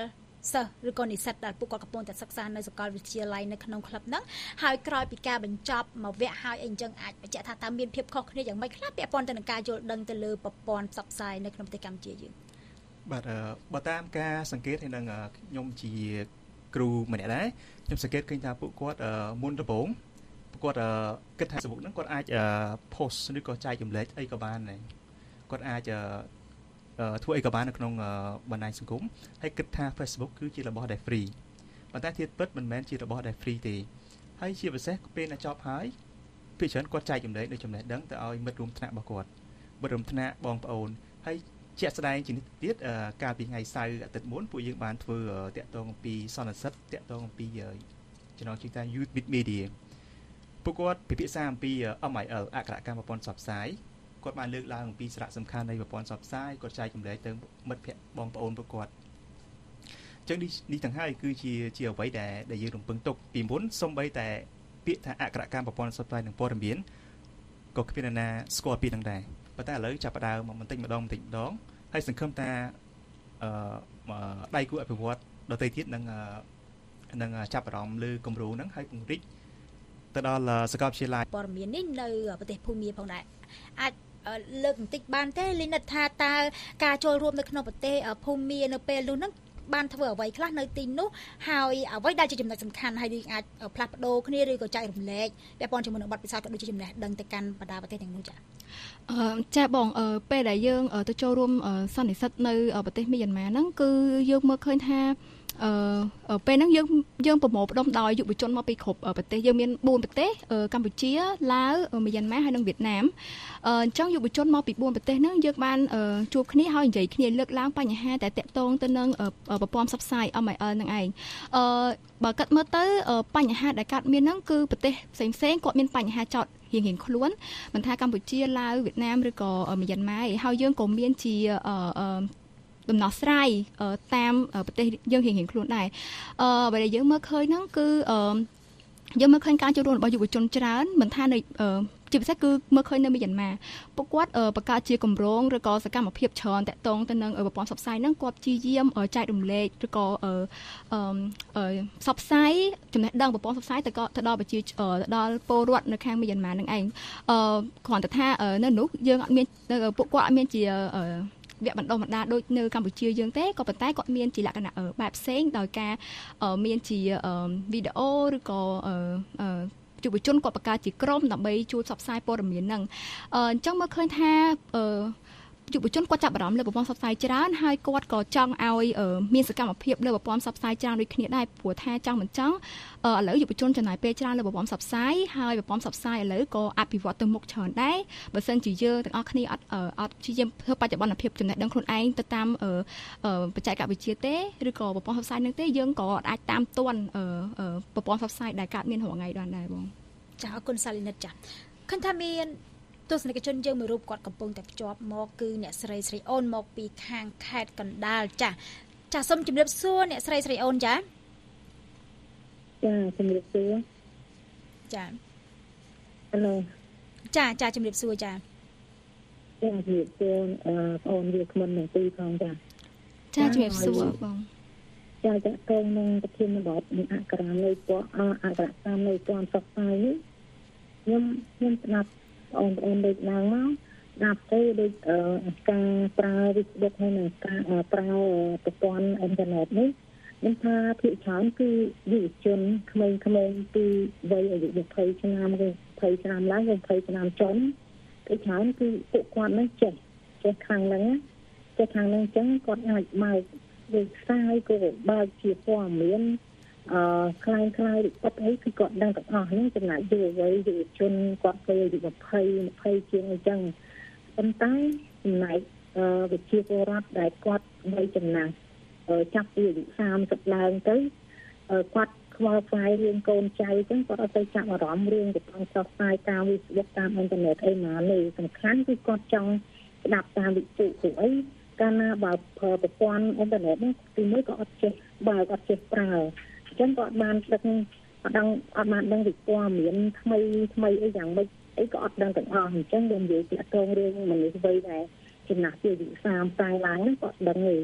សិស្សឬក៏និស្សិតដែលពួកគាត់កំពុងតែសិក្សានៅសាកលវិទ្យាល័យនៅក្នុងក្លឹបហ្នឹងហើយក្រោយពីការបញ្ចប់មួយវគ្គហើយអីអញ្ចឹងអាចបញ្ជាក់ថាតើមានភាពខុសគ្នាយ៉ាងម៉េចខ្លះពាក់ព័ន្ធទៅនឹងការយល់ដឹងទៅលើប្រព័ន្ធផ្សព្វផ្សាយនៅក្នុងប្រទេសកម្ពុជាយើងបាទបើតាមការសង្កេតហើយនឹងខ្ញុំជាគ្រូម្នាក់ដែរខ្ញុំសង្កេតឃើញថាពួកគាត់មុនដំបូងពួកគាត់គិតថា Facebook ហ្នឹងគាត់អាច post ឬក៏ចែកចម្លែកអីក៏បានដែរគាត់អាចធ្វើអីក៏បាននៅក្នុងបណ្ដាញសង្គមហើយគិតថា Facebook គឺជារបស់ដែល free ប៉ុន្តែទៀតពិតមិនមែនជារបស់ដែល free ទេហើយជាពិសេសពេលណាចប់ហើយភាគច្រើនគាត់ចែកចម្លែកនៅចំណេះដឹងទៅឲ្យមិត្តរួមថ្នាក់របស់គាត់មិត្តរួមថ្នាក់បងប្អូនហើយជាក់ស្ដែងជានេះទៀតកាលពីថ្ងៃសៅរ៍អាទិត្យមុនពួកយើងបានធ្វើតាក់ទងអំពីសន្និសីទតាក់ទងអំពីចំណងជើងថា Youth Media ពួកគាត់ពិភាក្សាអំពី เอ็ม ไอ แอล អក្ខរកម្មប្រព័ន្ធផ្សព្វផ្សាយគាត់បានលើកឡើងអំពីសារៈសំខាន់នៃប្រព័ន្ធផ្សព្វផ្សាយគាត់ចែកចម្លែកទៅមិត្តភ័ក្តិបងប្អូនពួកគាត់អញ្ចឹងនេះនេះទាំងហើយគឺជាជាអ្វីដែលដែលយើងរំពឹងទុកពីមុនសូម្បីតែពាក្យថាអក្ខរកម្មប្រព័ន្ធផ្សព្វផ្សាយនិងព័ត៌មានក៏គ្មាននរណាស្គាល់ពីនឹងដែរប៉ុន្តែឥឡូវចាប់ផ្ដើមមកបន្តិចម្ដងបន្តិចម្ដងហើយសង្ឃឹមថាអឺដៃគូអភិវឌ្ឍដទៃទៀតនឹងនឹងចាប់អារម្មណ៍លើគម្រោងហ្នឹងហើយពង្រីកទៅដល់សាកលវិទ្យាល័យព័ត៌មាននេះនៅប្រទេសភូមាផងដែរអាចលើកបន្តិចបានទេលីនិតថាតើការចូលរួមនៅក្នុងប្រទេសភូមានៅពេលនោះហ្នឹងបានធ្វើអ្វីខ្លះនៅទីនោះហើយអ្វីដែលជាចំណុចសំខាន់ហើយយើងអាចផ្លាស់ប្ដូរគ្នាឬក៏ចែករំលែកពាក់ព័ន្ធជាមួយនឹងបទពិសោធន៍ក៏ដូចជាចំណេះដឹងទៅកាន់បណ្ដាប្រទេសទាំងនោះចា៎អឺចាបងពេលដែលយើងទៅចូលរួមសន្និសីទនៅប្រទេសមីយ៉ាន់ម៉ាហ្នឹងគឺយើងមើលឃើញថាអឺពេលហ្នឹងយើងយើងប្រមូលផ្ដុំដោយយុវជនមកពីគ្រប់ប្រទេសយើងមានបួនប្រទេសកម្ពុជាឡាវមីយ៉ាន់ម៉ាហើយនិងវៀតណាមអញ្ចឹងយុវជនមកពីបួនប្រទេសហ្នឹងយើងបានជួបគ្នាហើយនិយាយគ្នាលើកឡើងបញ្ហាតែតាក់ទងទៅនឹងប្រព័ន្ធផ្សព្វផ្សាយ เอ็ม ไอ แอล ហ្នឹងឯងអឺបើកាត់មើលទៅបញ្ហាដែលកើតមានហ្នឹងគឺប្រទេសផ្សេងផ្សេងគាត់មានបញ្ហាចោតរៀងរៀងខ្លួនមិនថាកម្ពុជាឡាវវៀតណាមឬក៏មីយ៉ាន់ម៉ាឯងហើយយើងក៏មានជាអឺដំណោះស្រាយតាមប្រទេសយើងរៀងរៀងខ្លួនដែរអឺបើយើងមើលឃើញហ្នឹងគឺអឺយើងមើលឃើញការចូលរួមរបស់យុវជនច្រើនមិនថានៅជាពិសេសគឺមើលឃើញនៅមីយ៉ាន់ម៉ាពួកគាត់បង្កើតជាគម្រោងឬក៏សកម្មភាពច្រើនតាក់ទងទៅនឹងប្រព័ន្ធផ្សព្វផ្សាយហ្នឹងគាត់ព្យាយាមចែករំលែកឬក៏អឺផ្សព្វផ្សាយចំណេះដឹងប្រព័ន្ធផ្សព្វផ្សាយទៅទៅដល់ប្រជាទៅដល់ពលរដ្ឋនៅខាងមីយ៉ាន់ម៉ាហ្នឹងឯងអឺគ្រាន់តែថានៅនោះយើងអត់មានពួកគាត់អត់មានជាវគ្គបណ្ដុះបណ្ដាលដូចនៅកម្ពុជាយើងទេក៏ប៉ុន្តែគាត់មានជាលក្ខណៈបែបផ្សេងដោយការមានជាវីដេអូឬក៏យុវជនគាត់បង្កើតជាក្រុមដើម្បីជួយផ្សព្វផ្សាយព័ត៌មានហ្នឹងអញ្ចឹងមកឃើញថាយុវជនគាត់ចាប់អារម្មណ៍លើប្រព័ន្ធផ្សព្វផ្សាយច្រើនហើយគាត់ក៏ចង់ឲ្យមានសកម្មភាពលើប្រព័ន្ធផ្សព្វផ្សាយច្រើនដូចគ្នាដែរព្រោះថាចង់មិនចង់ឥឡូវយុវជនចំណាយពេលច្រើនលើប្រព័ន្ធផ្សព្វផ្សាយហើយប្រព័ន្ធផ្សព្វផ្សាយឥឡូវក៏អភិវឌ្ឍទៅមុខច្រើនដែរបើសិនជាយើងទាំងអស់គ្នាអត់អត់ព្យាយាមធ្វើបច្ចុប្បន្នភាពចំណេះដឹងខ្លួនឯងទៅតាមបច្ចេកវិទ្យាទេឬក៏ប្រព័ន្ធផ្សព្វផ្សាយនឹងទេយើងក៏អាចតាមទាន់ប្រព័ន្ធផ្សព្វផ្សាយដែលកើតមានរាល់ថ្ងៃដែរបងចាអរគុណសាលីនិតចាឃើញថាមានទស្សនិកជនយើងមួយរូបគាត់កំពុងតែភ្ជាប់មកគឺអ្នកស្រីស្រីអូនមកពីខាងខេត្តកណ្ដាលចាចាសូមជម្រាបសួរអ្នកស្រីស្រីអូនចាចាជម្រាបសួរចាហៅចាចាជម្រាបសួរចាចាជម្រាបសួរអឺបងអូនវាគ្មិននឹងទីផងចាចាជម្រាបសួរបងចាតកងនឹងប្រធានបទអក្ខរានៃពណ៌អក្ខរកម្មនៃពណ៌ផ្សព្វផ្សាយនេះខ្ញុំខ្ញុំស្ដាប់បងប្អូនដូចឡើងមកដាក់ទៅដូចការប្រើ Facebook ហើយនិងការប្រើប្រព័ន្ធអ៊ីនធឺណិតនេះខ្ញុំថាភាគច្រើនគឺយុវជនក្មេងៗពីវ័យអាយុยี่สิบឆ្នាំឬยี่สิบឆ្នាំឡើងឬยี่สิบឆ្នាំចុងភាគច្រើនគឺពួកគាត់នឹងចេះចេះខាងហ្នឹងចេះខាងហ្នឹងអញ្ចឹងគាត់អាចមកវិស័យក៏បើកជាព័ត៌មានអឺខ្លាំងខ្លាយពិតអីគឺគាត់ដឹងទាំងអស់ហ្នឹងចំណែកយុវវ័យយុវជនគាត់ទៅអាយុยี่สิบ 20ជាងអញ្ចឹងប៉ុន្តែចំណែកអឺវិជាពលរដ្ឋដែលគាត់វ័យចំណាស់ចាប់ពីអាយុសាមសិបឡើងទៅគាត់ខ្វល់ខ្វាយរឿងកូនចៅអញ្ចឹងគាត់អត់ទៅចាប់អារម្មណ៍រឿងប្រព័ន្ធផ្សព្វផ្សាយតាម Facebook តាមអ៊ីនធឺណិតអីណានេះសំខាន់គឺគាត់ចង់ស្ដាប់តាមវិទ្យុព្រោះអីកាលណាបើប្រព័ន្ធអ៊ីនធឺណិតនេះទីមួយក៏អត់ចេះបើអត់ចេះប្រើអញ្ចឹងក៏អត់បានដឹងអត់ដឹងអត់បានដឹងពីព័ត៌មានថ្មីថ្មីអីយ៉ាងម៉េចអីក៏អត់ដឹងទាំងអស់អញ្ចឹងយើងនិយាយពីអតងរឿងមនុស្សវ័យដែរចំណាស់ពីអាយុសាមតែឡើងហ្នឹងក៏ដឹងទេអ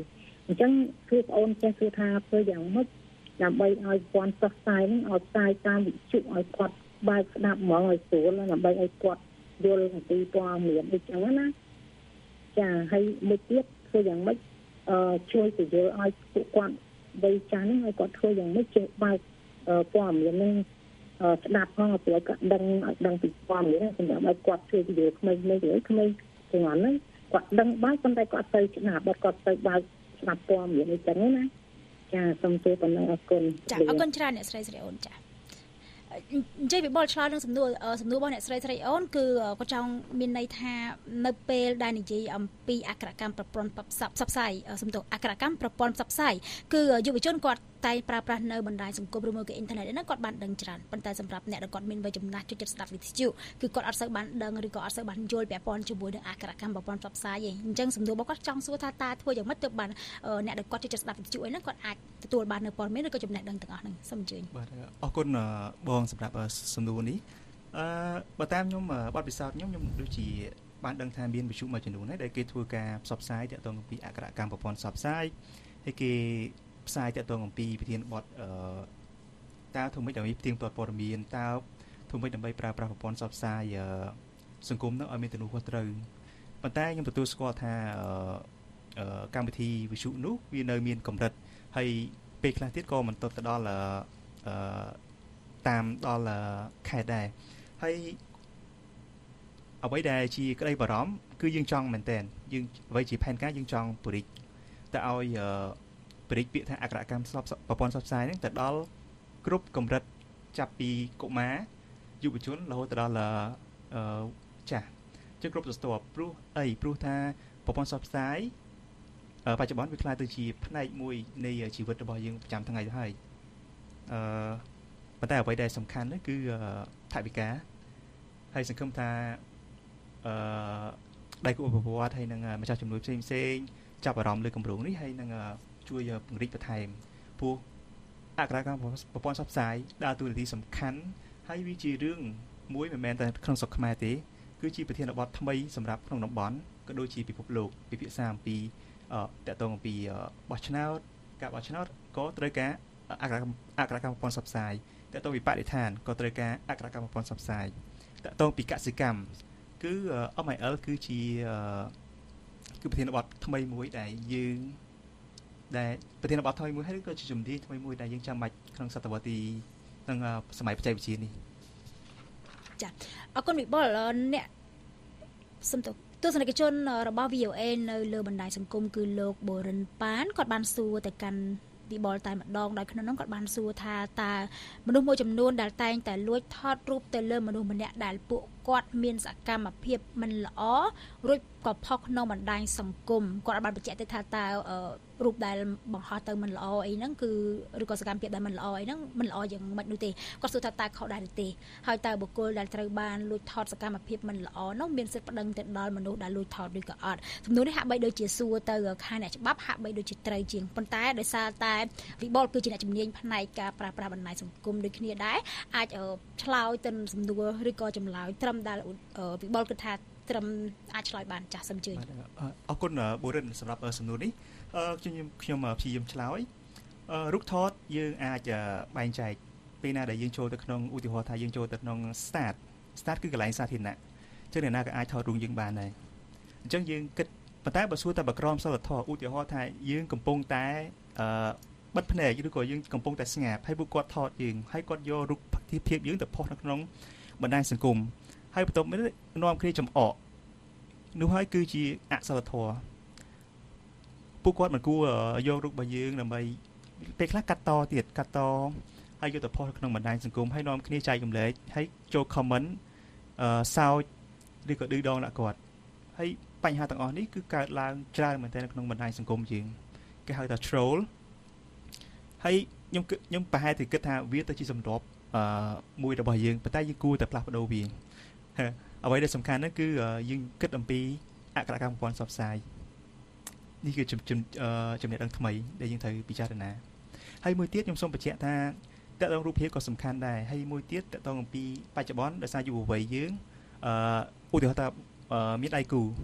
អញ្ចឹងគឺបងអូនចេះគឺថាធ្វើយ៉ាងម៉េចដើម្បីឲ្យព័ន្ធផ្សព្វផ្សាយហ្នឹងឲ្យផ្សាយតាមវិទ្យុឲ្យគាត់បើកស្ដាប់ហ្មងឲ្យស្រួលដើម្បីឲ្យគាត់យល់អំពីព័ត៌មានអីចឹងណាចាហើយមួយទៀតធ្វើយ៉ាងម៉េចអឺជួយពន្យល់ឲ្យពួកគាត់វ័យចាស់ហ្នឹងឲ្យគាត់ធ្វើយ៉ាងម៉េចចេះបើកព័ត៌មានហ្នឹងស្ដាប់ផងឲ្យគាត់ដឹងឲ្យដឹងពីព័ត៌មានហ្នឹងសម្រាប់ឲ្យគាត់ជួយពន្យល់ក្មេងៗឬក្មេងទាំងហ្នឹងគាត់ដឹងបើប៉ុន្តែគាត់ទៅស្ដាប់គាត់ទៅបើកស្ដាប់ព័ត៌មានអីចឹងណាចាសូមជួយប៉ុណ្ណឹងអរគុណចាអរគុណច្រើនអ្នកស្រីស្រីអូនចានិយាយពីបលឆ្លើយនឹងសំណួរសំណួររបស់អ្នកស្រីស្រីអូនគឺគាត់ចង់មានន័យថានៅពេលដែលនិយាយអំពីអក្សរកម្មប្រព័ន្ធផ្សព្វផ្សាយសំទោសអក្សរកម្មប្រព័ន្ធផ្សព្វផ្សាយគឺយុវជនគាត់តែប្រើប្រាស់នៅបណ្ដាញសង្គមឬមួយក៏អ៊ីនធឺណិតហ្នឹងគាត់បានដឹងច្រើនប៉ុន្តែសម្រាប់អ្នកដែលគាត់មានវ័យចំណាស់ចូលចិត្តស្ដាប់វិទ្យុគឺគាត់អត់សូវបានដឹងឬក៏អត់សូវបានយល់ពាក់ព័ន្ធជាមួយនឹងអក្សរកម្មប្រព័ន្ធផ្សព្វផ្សាយទេអញ្ចឹងសំណួររបស់គាត់ចង់សួរថាតើធ្វើយ៉ាងម៉េចទើបបានអ្នកដែលគាត់ចូលចិត្តស្ដាប់វិទ្យុអីហ្នឹងគាត់អាចទទួលបាននៅព័ត៌មានឬក៏ចំណេះដឹងទាំងអស់ហ្នឹងសូមអញ្ជើញបាទអរគុណបងសម្រាប់សំណួរនេះអឺបើតាមខ្ញុំបទពិសោធន៍ខ្ញុំខ្ញុំដូចជាបានដឹងថាមានវិទ្យុមួយចំនួនហើយដែលគេធ្វើការផ្សព្វផ្សាយទាក់ទងអំពីអក្សរកម្មប្រព័ន្ធផ្សព្វផ្សាយហើយគេផ្សាយទាក់ទងអំពីវិធានបទអឺតើធ្វើម៉េចដើម្បីផ្ទៀងផ្ទាត់ព័ត៌មានតើធ្វើម៉េចដើម្បីប្រើប្រាស់ប្រព័ន្ធផ្សព្វផ្សាយសង្គមនោះឲ្យមានទំនួលខុសត្រូវប៉ុន្តែខ្ញុំទទួលស្គាល់ថាអឺកម្មវិធីវិទ្យុនោះវានៅមានកម្រិតហើយពេលខ្លះទៀតក៏មិនទាន់ទៅដល់អឺតាមដល់ខេត្តដែរហើយអ្វីដែលជាក្តីបារម្ភគឺយើងចង់មែនតើយើងអ្វីជាផែនការយើងចង់ពរិចទៅឲ្យពរិចពាក្យថាអក្សរកម្មប្រព័ន្ធផ្សព្វផ្សាយហ្នឹងទៅដល់គ្រប់កម្រិតចាប់ពីកុមារយុវជនរហូតទៅដល់អឺចាស់ជាគ្រប់ស្រទាប់ព្រោះអីព្រោះថាប្រព័ន្ធផ្សព្វផ្សាយបច្ចុប្បន្នវាខ្លាយទៅជាផ្នែកមួយនៃជីវិតរបស់យើងប្រចាំថ្ងៃទៅហើយអឺប៉ុន្តែអ្វីដែលសំខាន់នោះគឺថវិកាហើយសង្ឃឹមថាអឺដៃគូអភិវឌ្ឍហើយនឹងម្ចាស់ជំនួយផ្សេងផ្សេងចាប់អារម្មណ៍លើគម្រោងនេះហើយនឹងជួយពង្រីកបន្ថែមព្រោះអក្សរកម្មប្រព័ន្ធផ្សព្វផ្សាយដើរតួនាទីសំខាន់ហើយវាជារឿងមួយមិនមែនតែក្នុងស្រុកខ្មែរទេគឺជាប្រធានបទថ្មីសម្រាប់ក្នុងតំបន់ក៏ដូចជាពិភពលោកពិភាក្សាអំពីតកតងអំពីបោះឆ្នោតការបោះឆ្នោតក៏ត្រូវការអក្សរកម្មអក្សរកម្មប្រព័ន្ធផ្សព្វផ្សាយតកតងពីបរិស្ថានក៏ត្រូវការអក្សរកម្មប្រព័ន្ធផ្សព្វផ្សាយតកតងពីកសិកម្មគឺ អេម អាយ អែល គឺជាគឺប្រធានបទថ្មីមួយដែលយើងដែលប្រធានបទថ្មីមួយហើយក៏ជាជំនាញថ្មីមួយដែលយើងចាំបាច់ក្នុងសតវត្សទីក្នុងសម័យបច្ចេកវិទ្យានេះចាអរគុណវិបុលអ្នកសំទោសទស្សនិកជនរបស់ វី អូ អេ នៅលើបណ្ដាញសង្គមគឺលោកបូរិនប៉ានគាត់បានសួរទៅកាន់វិបុលតែម្ដងដោយក្នុងនោះគាត់បានសួរថាតើមនុស្សមួយចំនួនដែលតែងតែលួចថតរូបទៅលើមនុស្សម្នាក់ដែលពួកគាត់មានសកម្មភាពមិនល្អរួចក៏ផុសក្នុងបណ្ដាញសង្គមគាត់បានបញ្ជាក់ទៅថាតើរូបដែលបង្ហោះទៅមិនល្អអីហ្នឹងគឺឬក៏សកម្មភាពដែលមិនល្អអីហ្នឹងមិនល្អយ៉ាងម៉េចនោះទេគាត់សួរថាតើខុសដែរទេហើយតើបុគ្គលដែលត្រូវបានលួចថតសកម្មភាពមិនល្អនោះមានសិទ្ធិប្តឹងទៅដល់មនុស្សដែលលួចថតឬក៏អត់សំណួរនេះហាក់បីដូចជាសួរទៅខាងអ្នកច្បាប់ហាក់បីដូចជាត្រូវជាងប៉ុន្តែដោយសារតែវិបុលគឺជាអ្នកជំនាញផ្នែកការប្រើប្រាស់បណ្ដាញសង្គមដូចគ្នាដែរអាចឆ្លើយទៅសំណួរឬក៏ចម្លើយត្រឹមដែលវិបុលគិតថាត្រឹមអាចឆ្លើយបានចាស់សូមជឿអរគុណបូរិនសម្រាប់សំណួរនេះខ្ញុំខ្ញុំព្យាយាមឆ្លើយរូបថតយើងអាចបែងចែកពេលណាដែលយើងចូលទៅក្នុងឧទាហរណ៍ថាយើងចូលទៅក្នុង start start គឺកន្លែងសាធារណៈអញ្ចឹងអ្នកណាក៏អាចថតរូបយើងបានដែរអញ្ចឹងយើងគិតប៉ុន្តែបើសួរតែបក្រមសិលធម៌ឧទាហរណ៍ថាយើងកំពុងតែបិទភ្នែកឬក៏យើងកំពុងតែស្ងាត់ហើយពួកគាត់ថតយើងហើយគាត់យករូបភាពយើងទៅផុសនៅក្នុងបណ្ដាញសង្គមហើយបន្ទាប់មកនាំគ្នាចំអកនោះហើយគឺជាអសិលធម៌ពួកគាត់មិនគួរយករូបរបស់យើងដើម្បីពេលខ្លះកាត់តទៀតកាត់តហើយយកទៅផុសក្នុងបណ្ដាញសង្គមហើយនាំគ្នាចែករំលែកហើយចូល comment អឺសើចឬក៏ឌឺដងដាក់គាត់ហើយបញ្ហាទាំងអស់នេះគឺកើតឡើងច្រើនមែនទែននៅក្នុងបណ្ដាញសង្គមយើងគេហៅថា troll ហើយខ្ញុំខ្ញុំប្រហែលតែគិតថាវាទៅជាសម្រាប់អឺមួយរបស់យើងប៉ុន្តែយើងគួរតែផ្លាស់ប្ដូរវាអ្វីដែលសំខាន់នោះគឺយើងគិតអំពីអក្សរកម្មប្រព័ន្ធផ្សព្វផ្សាយនេះគឺចំណេះដឹងថ្មីដែលយើងត្រូវពិចារណាហើយមួយទៀតខ្ញុំសូមបញ្ជាក់ថាតកតងរូបភាពក៏សំខាន់ដែរហើយមួយទៀតតកតងអំពីបច្ចុប្បន្នដោយសារយុវវ័យយើងអឺឧទាហរណ៍ថាមានដៃគូ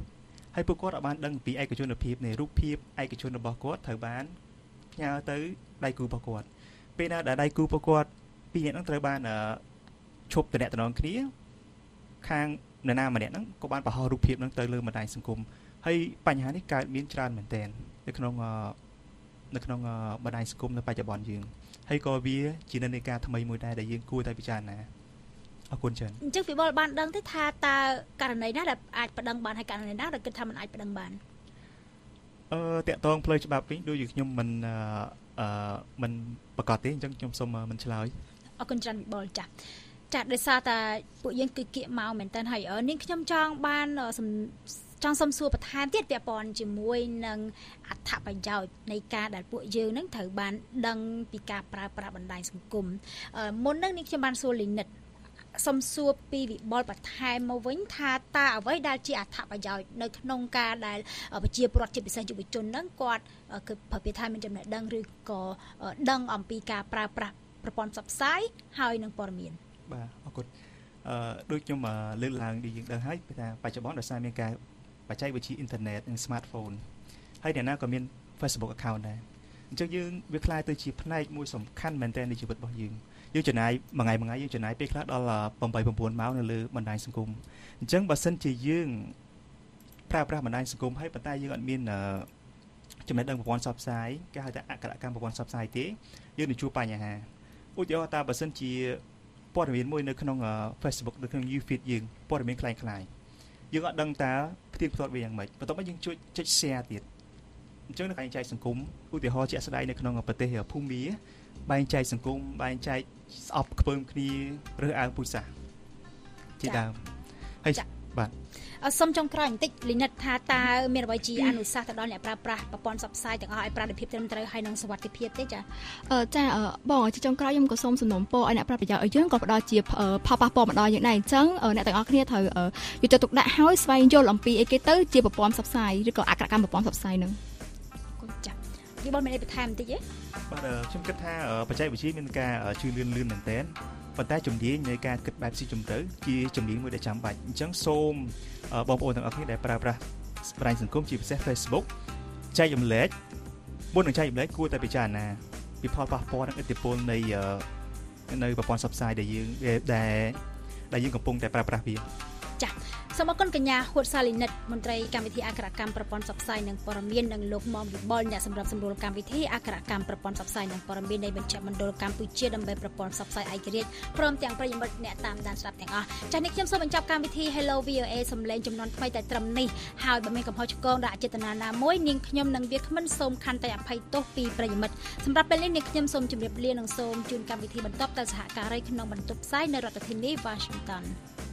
ហើយពួកគាត់បានដឹងពីឯកជនភាពនៃរូបភាពឯកជនរបស់គាត់ត្រូវបានផ្ញើទៅដៃគូរបស់គាត់ពេលណាដែលដៃគូរបស់គាត់ពីរនាក់ហ្នឹងត្រូវបានឈប់តំណតំណងគ្នាខាងនរណាម្នាក់ហ្នឹងក៏បានបង្ហោះរូបភាពហ្នឹងទៅលើបណ្ដាញសង្គមហើយបញ្ហានេះកើតមានច្រើនមែនទែននៅក្នុងនៅក្នុងបណ្ដាញសង្គមនៅបច្ចុប្បន្នយើងហើយក៏វាជានិន្នាការថ្មីមួយដែរដែលយើងគួរតែពិចារណាអរគុណច្រើនអញ្ចឹងវិបុលបានដឹងទេថាតើករណីណាដែលអាចប្តឹងបានហើយករណីណាដែលគិតថាមិនអាចប្តឹងបានអឺតាក់ទងផ្លូវច្បាប់វិញដូចជាខ្ញុំមិនអឺមិនប្រកាសទេអញ្ចឹងខ្ញុំសូមមិនឆ្លើយអរគុណច្រើនវិបុលចាស់ចាស់ដោយសារតែពួកយើងគឺគៀកមកមែនតើហើយនាងខ្ញុំចង់បានចង់សុំសួរបន្ថែមទៀតពាក់ព័ន្ធជាមួយនឹងអត្ថប្រយោជន៍នៃការដែលពួកយើងនឹងត្រូវបានដឹងពីការប្រើប្រាស់បណ្ដាញសង្គមមុននឹងនាងខ្ញុំបានសួរលីនិតសុំសួរពីវិបុលបន្ថែមមកវិញថាតើអ្វីដែលជាអត្ថប្រយោជន៍នៅក្នុងការដែលប្រជាពលរដ្ឋជាពិសេសយុវជនហ្នឹងគាត់គឺប្រភេទថាមានចំណេះដឹងឬក៏ដឹងអំពីការប្រើប្រាស់ប្រព័ន្ធផ្សព្វផ្សាយហើយនឹងព័ត៌មានបាទអរគុណអឺដូចខ្ញុំលើកឡើងដូចយើងដឹងហើយថាបច្ចុប្បន្នដោយសារមានការបច្ចេកវិទ្យាអ៊ីនធឺណិតនិង smartphone ហើយអ្នកណាក៏មាន Facebook account ដែរអញ្ចឹងយើងវាខ្លាយទៅជាផ្នែកមួយសំខាន់មែនទែននៃជីវិតរបស់យើងយើងចំណាយមួយថ្ងៃមួយថ្ងៃយើងចំណាយពេលខ្លះដល់eight eightម៉ោងនៅលើបណ្ដាញសង្គមអញ្ចឹងបើសិនជាយើងប្រើប្រាស់បណ្ដាញសង្គមហើយប៉ុន្តែយើងអត់មានចំណេះដឹងប្រព័ន្ធផ្សព្វផ្សាយគេហៅថាអក្ខរកម្មប្រព័ន្ធផ្សព្វផ្សាយទេយើងនឹងជួបបញ្ហាឧទាហរណ៍ថាបើសិនជាព័ត៌មានមួយនៅក្នុង Facebook នៅក្នុង YouTube យើងព័ត៌មានคล้ายៗយើងអត់ដឹងតើផ្ទៀងផ្ទាត់វាយ៉ាងម៉េចបន្ទាប់មកយើងជួយចុច share ទៀតអញ្ចឹងនៅកន្លែងចែកសង្គមឧទាហរណ៍ជាក់ស្ដែងនៅក្នុងប្រទេសភូមាបែងចែកសង្គមបែងចែកស្អប់ខ្ពើមគ្នារើសអើងពូជសាសន៍ជាដើមហើយបាទអសុំចុងក្រោយបន្តិចលីនិតថាតើមានអ្វីជាអនុសាសន៍ទៅដល់អ្នកប្រើប្រាស់ប្រព័ន្ធផ្សព្វផ្សាយទាំងអស់ឲ្យប្រាក់ភាពត្រឹមត្រូវហើយនឹងសុវត្ថិភាពទេចាអឺចាបងជាចុងក្រោយខ្ញុំក៏សូមសំណូមពរឲ្យអ្នកប្រើប្រយោជន៍ឲ្យយើងក៏ផ្ដល់ជាផលប៉ះពាល់មកដល់យើងដែរអញ្ចឹងអ្នកទាំងអស់គ្នាត្រូវយកចិត្តទុកដាក់ហើយស្វែងយល់អំពីអីគេទៅជាប្រព័ន្ធផ្សព្វផ្សាយឬក៏អក្ខរកម្មប្រព័ន្ធផ្សព្វផ្សាយនឹងគុណចាវិបុលមានអីបន្ថែមបន្តិចទេបាទខ្ញុំគិតថាបច្ចេកវិទ្យាមានការជឿនលឿនលឿនមែនទែនប៉ុន្តែជំនាញនៃការគិតបែបស៊ីជម្រៅជាជំនាញមួយដែលចាំបាច់អញ្ចឹងសូមបងប្អូនទាំងអស់គ្នាដែលប្រើប្រាស់បណ្ដាញសង្គមជាពិសេស Facebook ចែករំលែកមុននឹងចែករំលែកគួរតែពិចារណាពីផលប៉ះពាល់និងឥទ្ធិពលនៃនៅប្រព័ន្ធផ្សព្វផ្សាយដែលយើងដែលដែលយើងកំពុងតែប្រើប្រាស់វាចា៎សូមអរគុណកញ្ញាហួតសាលីនិតមន្ត្រីកម្មវិធីអក្ខរកម្មប្រព័ន្ធផ្សព្វផ្សាយនិងព័ត៌មាននិងលោកមុំវិបុលអ្នកសម្រាប់សម្រួលកម្មវិធីអក្ខរកម្មប្រព័ន្ធផ្សព្វផ្សាយនិងព័ត៌មាននៃបញ្ជាមណ្ឌលកម្ពុជាដើម្បីប្រព័ន្ធផ្សព្វផ្សាយឯករាជ្យព្រមទាំងប្រិយមិត្តអ្នកតាមដានស្ដាប់ទាំងអស់ចា៎នេះខ្ញុំសូមបញ្ចប់កម្មវិធី Hello វី អូ เอ សំឡេងចំនួនថ្មីតែត្រឹមនេះហើយបើមានកំហុសឆ្គងដោយអចេតនាណាមួយនាងខ្ញុំនិងវាគ្មិនសូមខន្តីអភ័យទោសពីប្រិយមិត្តសម្រាប់ពេលនេះនាងខ្ញុំសូមជម្រាបលានិងសូមជូនកម្មវិធីបន្តទៅសហការីក្នុងបន្ទប់ផ្សាយនៅរដ្ឋធានី Washington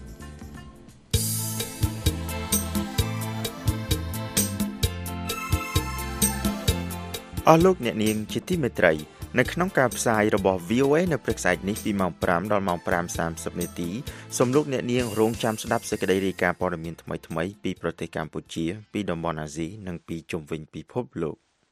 អស់លោកអ្នកនាងជាទីមេត្រីនៅក្នុងការផ្សាយរបស់ វី អូ เอ នៅព្រឹកស្អែកនេះពីម៉ោងfiveដល់ម៉ោងfiveសាមសិបនាទីសូមលោកអ្នកនាងរងចាំស្ដាប់សេចក្តីរាយការណ៍ព័ត៌មានថ្មីៗពីប្រទេសកម្ពុជាពីតំបន់អាស៊ីនិងពីជុំវិញពិភពលោក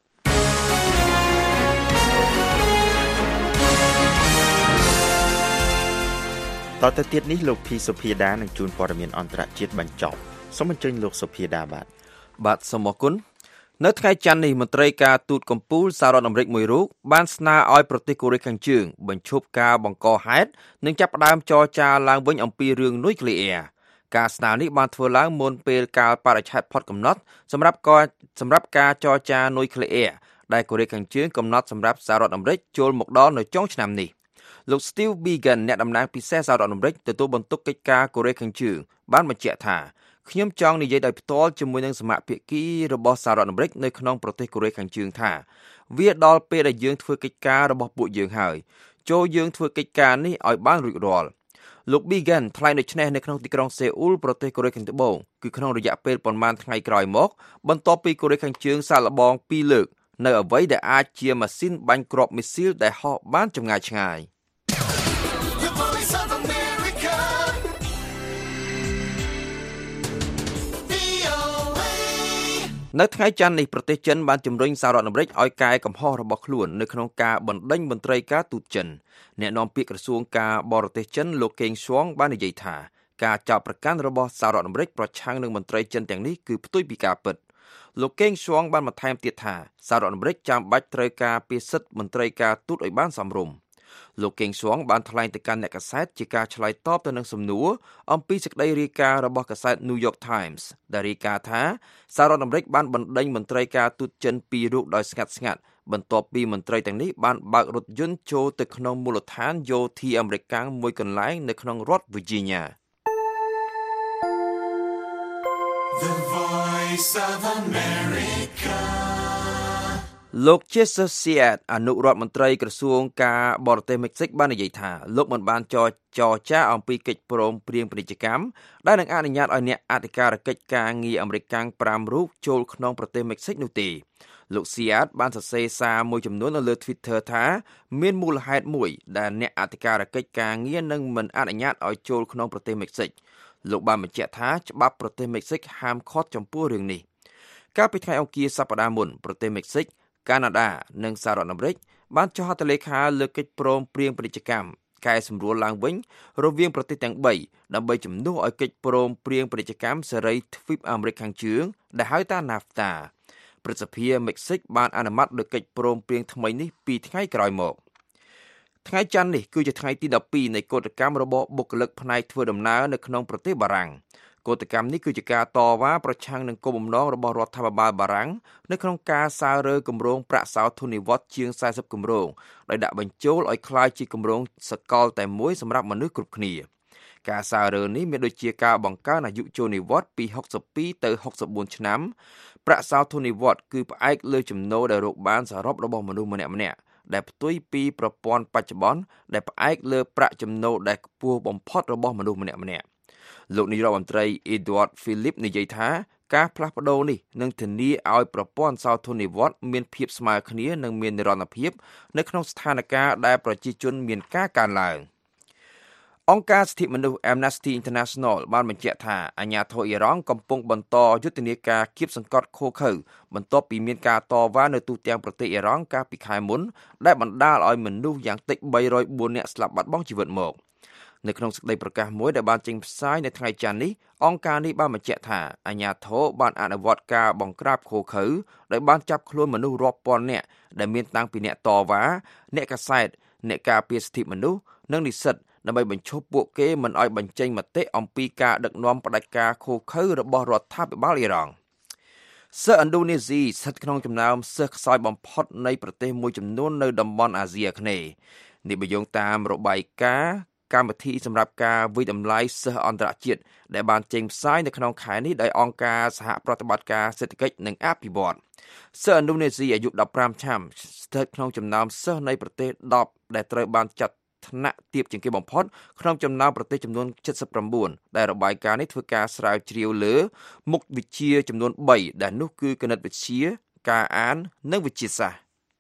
តទៅទៀតនេះលោកភីសុភាដានឹងជួនព័ត៌មានអន្តរជាតិបញ្ចប់សូមអញ្ជើញលោកសុភាដាបាទបាទសូមអរគុណនៅថ្ងៃច័ន្ទនេះមន្ត្រីការទូតកម្ពុជាសហរដ្ឋអាមេរិកមួយរូបបានស្នើឲ្យប្រទេសកូរ៉េខាងជើងបញ្ឈប់ការបង្កហេតុនិងចាប់ផ្ដើមចរចាឡើងវិញអំពីរឿងនុយក្លេអ៊ែរការស្នើនេះបានធ្វើឡើងមុនពេលកាលបរិច្ឆេទផុតកំណត់សម្រាប់ការសម្រាប់ការចរចានុយក្លេអ៊ែរដែលកូរ៉េខាងជើងកំណត់សម្រាប់សហរដ្ឋអាមេរិកចូលមកដល់នៅចុងឆ្នាំនេះលោក Steve Biegun អ្នកតំណាងពិសេសសហរដ្ឋអាមេរិកទទួលបន្ទុកកិច្ចការកូរ៉េខាងជើងបានបញ្ជាក់ថាខ្ញុំចង់និយាយដោយផ្ទាល់ជាមួយនឹងសមាភាគីរបស់សហរដ្ឋអាមេរិកនៅក្នុងប្រទេសកូរ៉េខាងជើងថាវាដល់ពេលដែលយើងធ្វើកិច្ចការរបស់ពួកយើងហើយចូលយើងធ្វើកិច្ចការនេះឲ្យបានរួចរាល់លោក Biegun ថ្លែងដូចនេះនៅក្នុងទីក្រុងសេអ៊ូលប្រទេសកូរ៉េខាងត្បូងគឺក្នុងរយៈពេលប្រមាណថ្ងៃក្រោយមកបន្ទាប់ពីកូរ៉េខាងជើងសាកល្បងពីរលើកនៅអ្វីដែលអាចជាម៉ាស៊ីនបាញ់គ្រាប់មីស៊ីលដែលហោះបានចម្ងាយឆ្ងាយនៅថ្ងៃច័ន្ទនេះប្រទេសចិនបានជំរុញសហរដ្ឋអាមេរិកឲ្យកែកំហុសរបស់ខ្លួននៅក្នុងការបណ្ដេញមន្ត្រីការទូតចិនអ្នកនាំពាក្យក្រសួងការបរទេសចិនលោកកេងស៊ុងបាននិយាយថាការចោទប្រកាន់របស់សហរដ្ឋអាមេរិកប្រឆាំងនឹងមន្ត្រីចិនទាំងនេះគឺផ្ទុយពីការពិតលោកកេងសួងបានបន្ថែមទៀតថាសហរដ្ឋអាមេរិកចាំបាច់ត្រូវការពីសិទ្ធិមន្ត្រីការទូតឲ្យបានសមរម្យលោកកេងសួងបានថ្លែងទៅកាន់អ្នកកាសែតជាការឆ្លើយតបទៅនឹងសំណួរអំពីសេចក្តីរាយការណ៍របស់កាសែត New York Times ដែលរាយការណ៍ថាសហរដ្ឋអាមេរិកបានបណ្ដេញមន្ត្រីការទូតចិនពីររូបដោយស្ងាត់ស្ងាត់បន្ទាប់ពីមន្ត្រីទាំងនេះបានបើករថយន្តចូលទៅក្នុងមូលដ្ឋានយោធាអាមេរិកមួយកន្លែងនៅក្នុងរដ្ឋ Virginia The Voice of America លោក Jesús Seat អនុរដ្ឋមន្ត្រីក្រសួងការបរទេសមិចស៊ិកបាននិយាយថាលោកមិនបានចរចរចាអំពីកិច្ចព្រមព្រៀងពាណិជ្ជកម្មដែលនឹងអនុញ្ញាតឲ្យអ្នកអធិការកិច្ចការងារអាមេរិកប្រាំរូបចូលក្នុងប្រទេសមិចស៊ិកនោះទេលោក Seat បានសរសេរសារមួយចំនួននៅលើ Twitter ថាមានមូលហេតុមួយដែលអ្នកអធិការកិច្ចការងារនឹងមិនអនុញ្ញាតឲ្យចូលក្នុងប្រទេសមិចស៊ិកលោកបានបញ្ជាក់ថាច្បាប់ប្រទេសមិចស៊ិកហាមឃាត់ចំពោះរឿងនេះកាលពីថ្ងៃអង្គារសប្តាហ៍មុនប្រទេសមិចស៊ិកកាណាដានិងសហរដ្ឋអាមេរិកបានចុះហត្ថលេខាលើកិច្ចព្រមព្រៀងពាណិជ្ជកម្មកែសម្រួលឡើងវិញរវាងប្រទេសទាំងបីដើម្បីជំនួសឲ្យកិច្ចព្រមព្រៀងពាណិជ្ជកម្មសេរីទ្វីបអាមេរិកខាងជើងដែលហៅថា NAFTA ព្រឹទ្ធសភាមិចស៊ិកបានអនុម័តលើកិច្ចព្រមព្រៀងថ្មីនេះពីថ្ងៃក្រោយមកថ្ងៃច័ន្ទនេះគឺជាថ្ងៃទីដប់ពីរនៃកោតកម្មរបស់បុគ្គលិកផ្នែកធ្វើដំណើរនៅក្នុងប្រទេសបារាំងកោតកម្មនេះគឺជាការតវ៉ាប្រឆាំងនឹងគោលបំណងរបស់រដ្ឋាភិបាលបារាំងនៅក្នុងការសើរើគម្រោងប្រាក់សោធននិវត្តន៍ជាងสี่สิบគម្រោងដោយដាក់បញ្ចូលឲ្យក្លាយជាគម្រោងសកលតែមួយសម្រាប់មនុស្សគ្រប់គ្នាការសើរើនេះមានដូចជាការបង្កើនអាយុចូលនិវត្តន៍ពីหกสิบពីរទៅหกสิบสี่ឆ្នាំប្រាក់សោធននិវត្តន៍គឺផ្អែកលើចំណូលដែលរកបានសរុបរបស់មនុស្សម្នាក់ៗដែលផ្ទុយពីប្រព័ន្ធបច្ចុប្បន្នដែលផ្អែកលើប្រាក់ចំណូលដែលខ្ពស់បំផុតរបស់មនុស្សម្នាក់ៗលោកនាយរដ្ឋមន្ត្រី Edward Philip និយាយថាការផ្លាស់ប្ដូរនេះនឹងធានាឲ្យប្រព័ន្ធសោធននិវត្តន៍មានភាពស្មើគ្នានិងមាននិរន្តរភាពនៅក្នុងស្ថានភាពដែលប្រជាជនមានការកើនឡើងអង្គការសិទ្ធិមនុស្ស Amnesty International បានបញ្ជាក់ថាអាញាធរអ៊ីរ៉ង់កំពុងបន្តយុទ្ធនាការគៀបសង្កត់ឃោរឃៅបន្ទាប់ពីមានការតវ៉ានៅទូទាំងប្រទេសអ៊ីរ៉ង់កាលពីខែមុនដែលបណ្ដាលឲ្យមនុស្សយ៉ាងតិចបីរយបួននាក់ស្លាប់បាត់បង់ជីវិតមកនៅក្នុងសេចក្តីប្រកាសមួយដែលបានចេញផ្សាយនៅថ្ងៃច័ន្ទនេះអង្គការនេះបានបញ្ជាក់ថាអាញាធរបានអនុវត្តការបង្ក្រាបឃោរឃៅដោយបានចាប់ខ្លួនមនុស្សរាប់ពាន់នាក់ដែលមានតាំងពីអ្នកតវ៉ាអ្នកកាសែតអ្នកការពារសិទ្ធិមនុស្សនិងនិស្សិតដើម្បីបញ្ឈប់ពួកគេមិនឲ្យបញ្ចេញមតិអំពីការដឹកនាំផ្ដាច់ការឃោរឃៅរបស់រដ្ឋាភិបាលអ៊ីរ៉ង់សិស្សឥណ្ឌូនេស៊ីស្ថិតក្នុងចំណោមសិស្សខ្សោយបំផុតនៃប្រទេសមួយចំនួននៅតំបន់អាស៊ីអាគ្នេយ៍នេះបញ្យងតាមរបាយការណ៍កម្មវិធីសម្រាប់ការវិយតម្លៃសិស្សអន្តរជាតិដែលបានចេញផ្សាយនៅក្នុងខែនេះដោយអង្គការសហប្រតិបត្តិការសេដ្ឋកិច្ចនិងអភិវឌ្ឍន៍សិស្សឥណ្ឌូនេស៊ីអាយុដប់ប្រាំឆ្នាំស្ថិតក្នុងចំណោមសិស្សនៃប្រទេសដប់ដែលត្រូវបានចាត់ថ្នាក់ទាបជាងគេបំផុតក្នុងចំណោមប្រទេសចំនួនเจ็ดสิบเก้าដែលរបាយការណ៍នេះធ្វើការស្រាវជ្រាវលើមុខវិជ្ជាចំនួនបីដែលនោះគឺគណិតវិទ្យាការអាននិងវិទ្យាសាស្ត្រ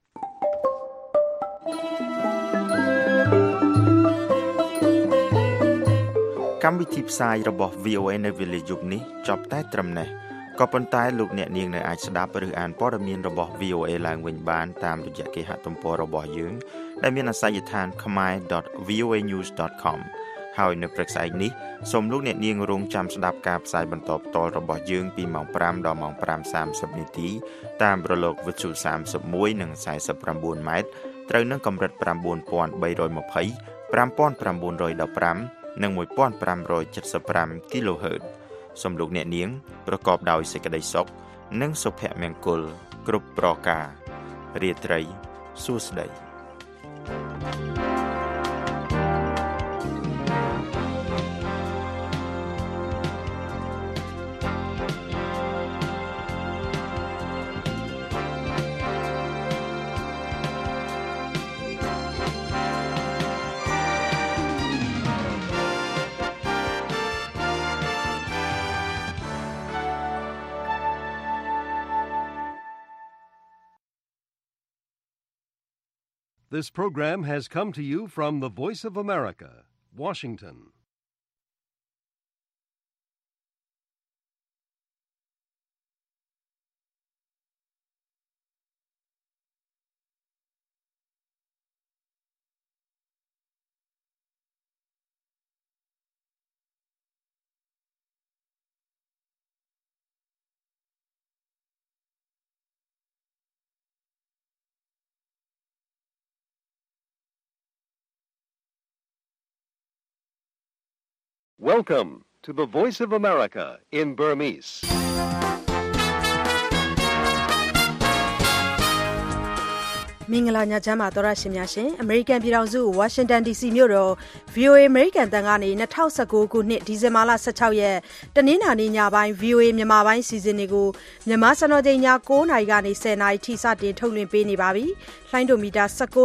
កម្មវិធីផ្សាយរបស់ វី អូ เอ នៅវេលាយប់នេះចប់តែត្រឹមនេះក៏ប៉ុន្តែលោកអ្នកនាងនៅអាចស្ដាប់ឬអានព័ត៌មានរបស់ វី អូ เอ ឡើងវិញបានតាមរយៈគេហទំព័ររបស់យើងដែលមានអាសយដ្ឋាន khmer dot voa news dot com ហើយនៅព្រឹកស្អែកនេះសូមលោកអ្នកនាងរងចាំស្ដាប់ការផ្សាយបន្តផ្ទាល់របស់យើងពីម៉ោងfiveដល់ម៉ោងfiveសាមសិបនាទីតាមរលកវិទ្យុសាមសិបមួយនិងสี่สิบเก้าម៉ែត្រត្រូវនឹងកម្រិតnine thousand three hundred twenty five thousand nine hundred fifteenនិងfifteen seventy-five គីឡូហឺតសូមលោកអ្នកនាងប្រកបដោយសេចក្តីសុខនិងសុភមង្គលគ្រប់ប្រការរាត្រីសួស្តី This program has come to you from the Voice of America, Washington. Welcome to the Voice of America in Burmese. မင်္ဂလာညချမ်းပါသောရရှင်များရှင်အမေရိကန်ပြည်ထောင်စုဝါရှင်တန် ဒီ စီ မြို့တော် ဗွီအိုအေ အမေရိကန်တန်ကနေ၂၀၁၉ခုနှစ်ဒီဇင်ဘာလ၁၆ရက်တနင်္လာနေ့ညပိုင်း ဗွီအိုအေ မြန်မာပိုင်းစီစဉ်တွေကိုမြန်မာစံတော်ချိန်ည၉နာရီကနေ၁၀နာရီထိစတင်ထုတ်လွှင့်ပေးနေပါပြီ။လှိုင်းဒိုမီတာ၁၉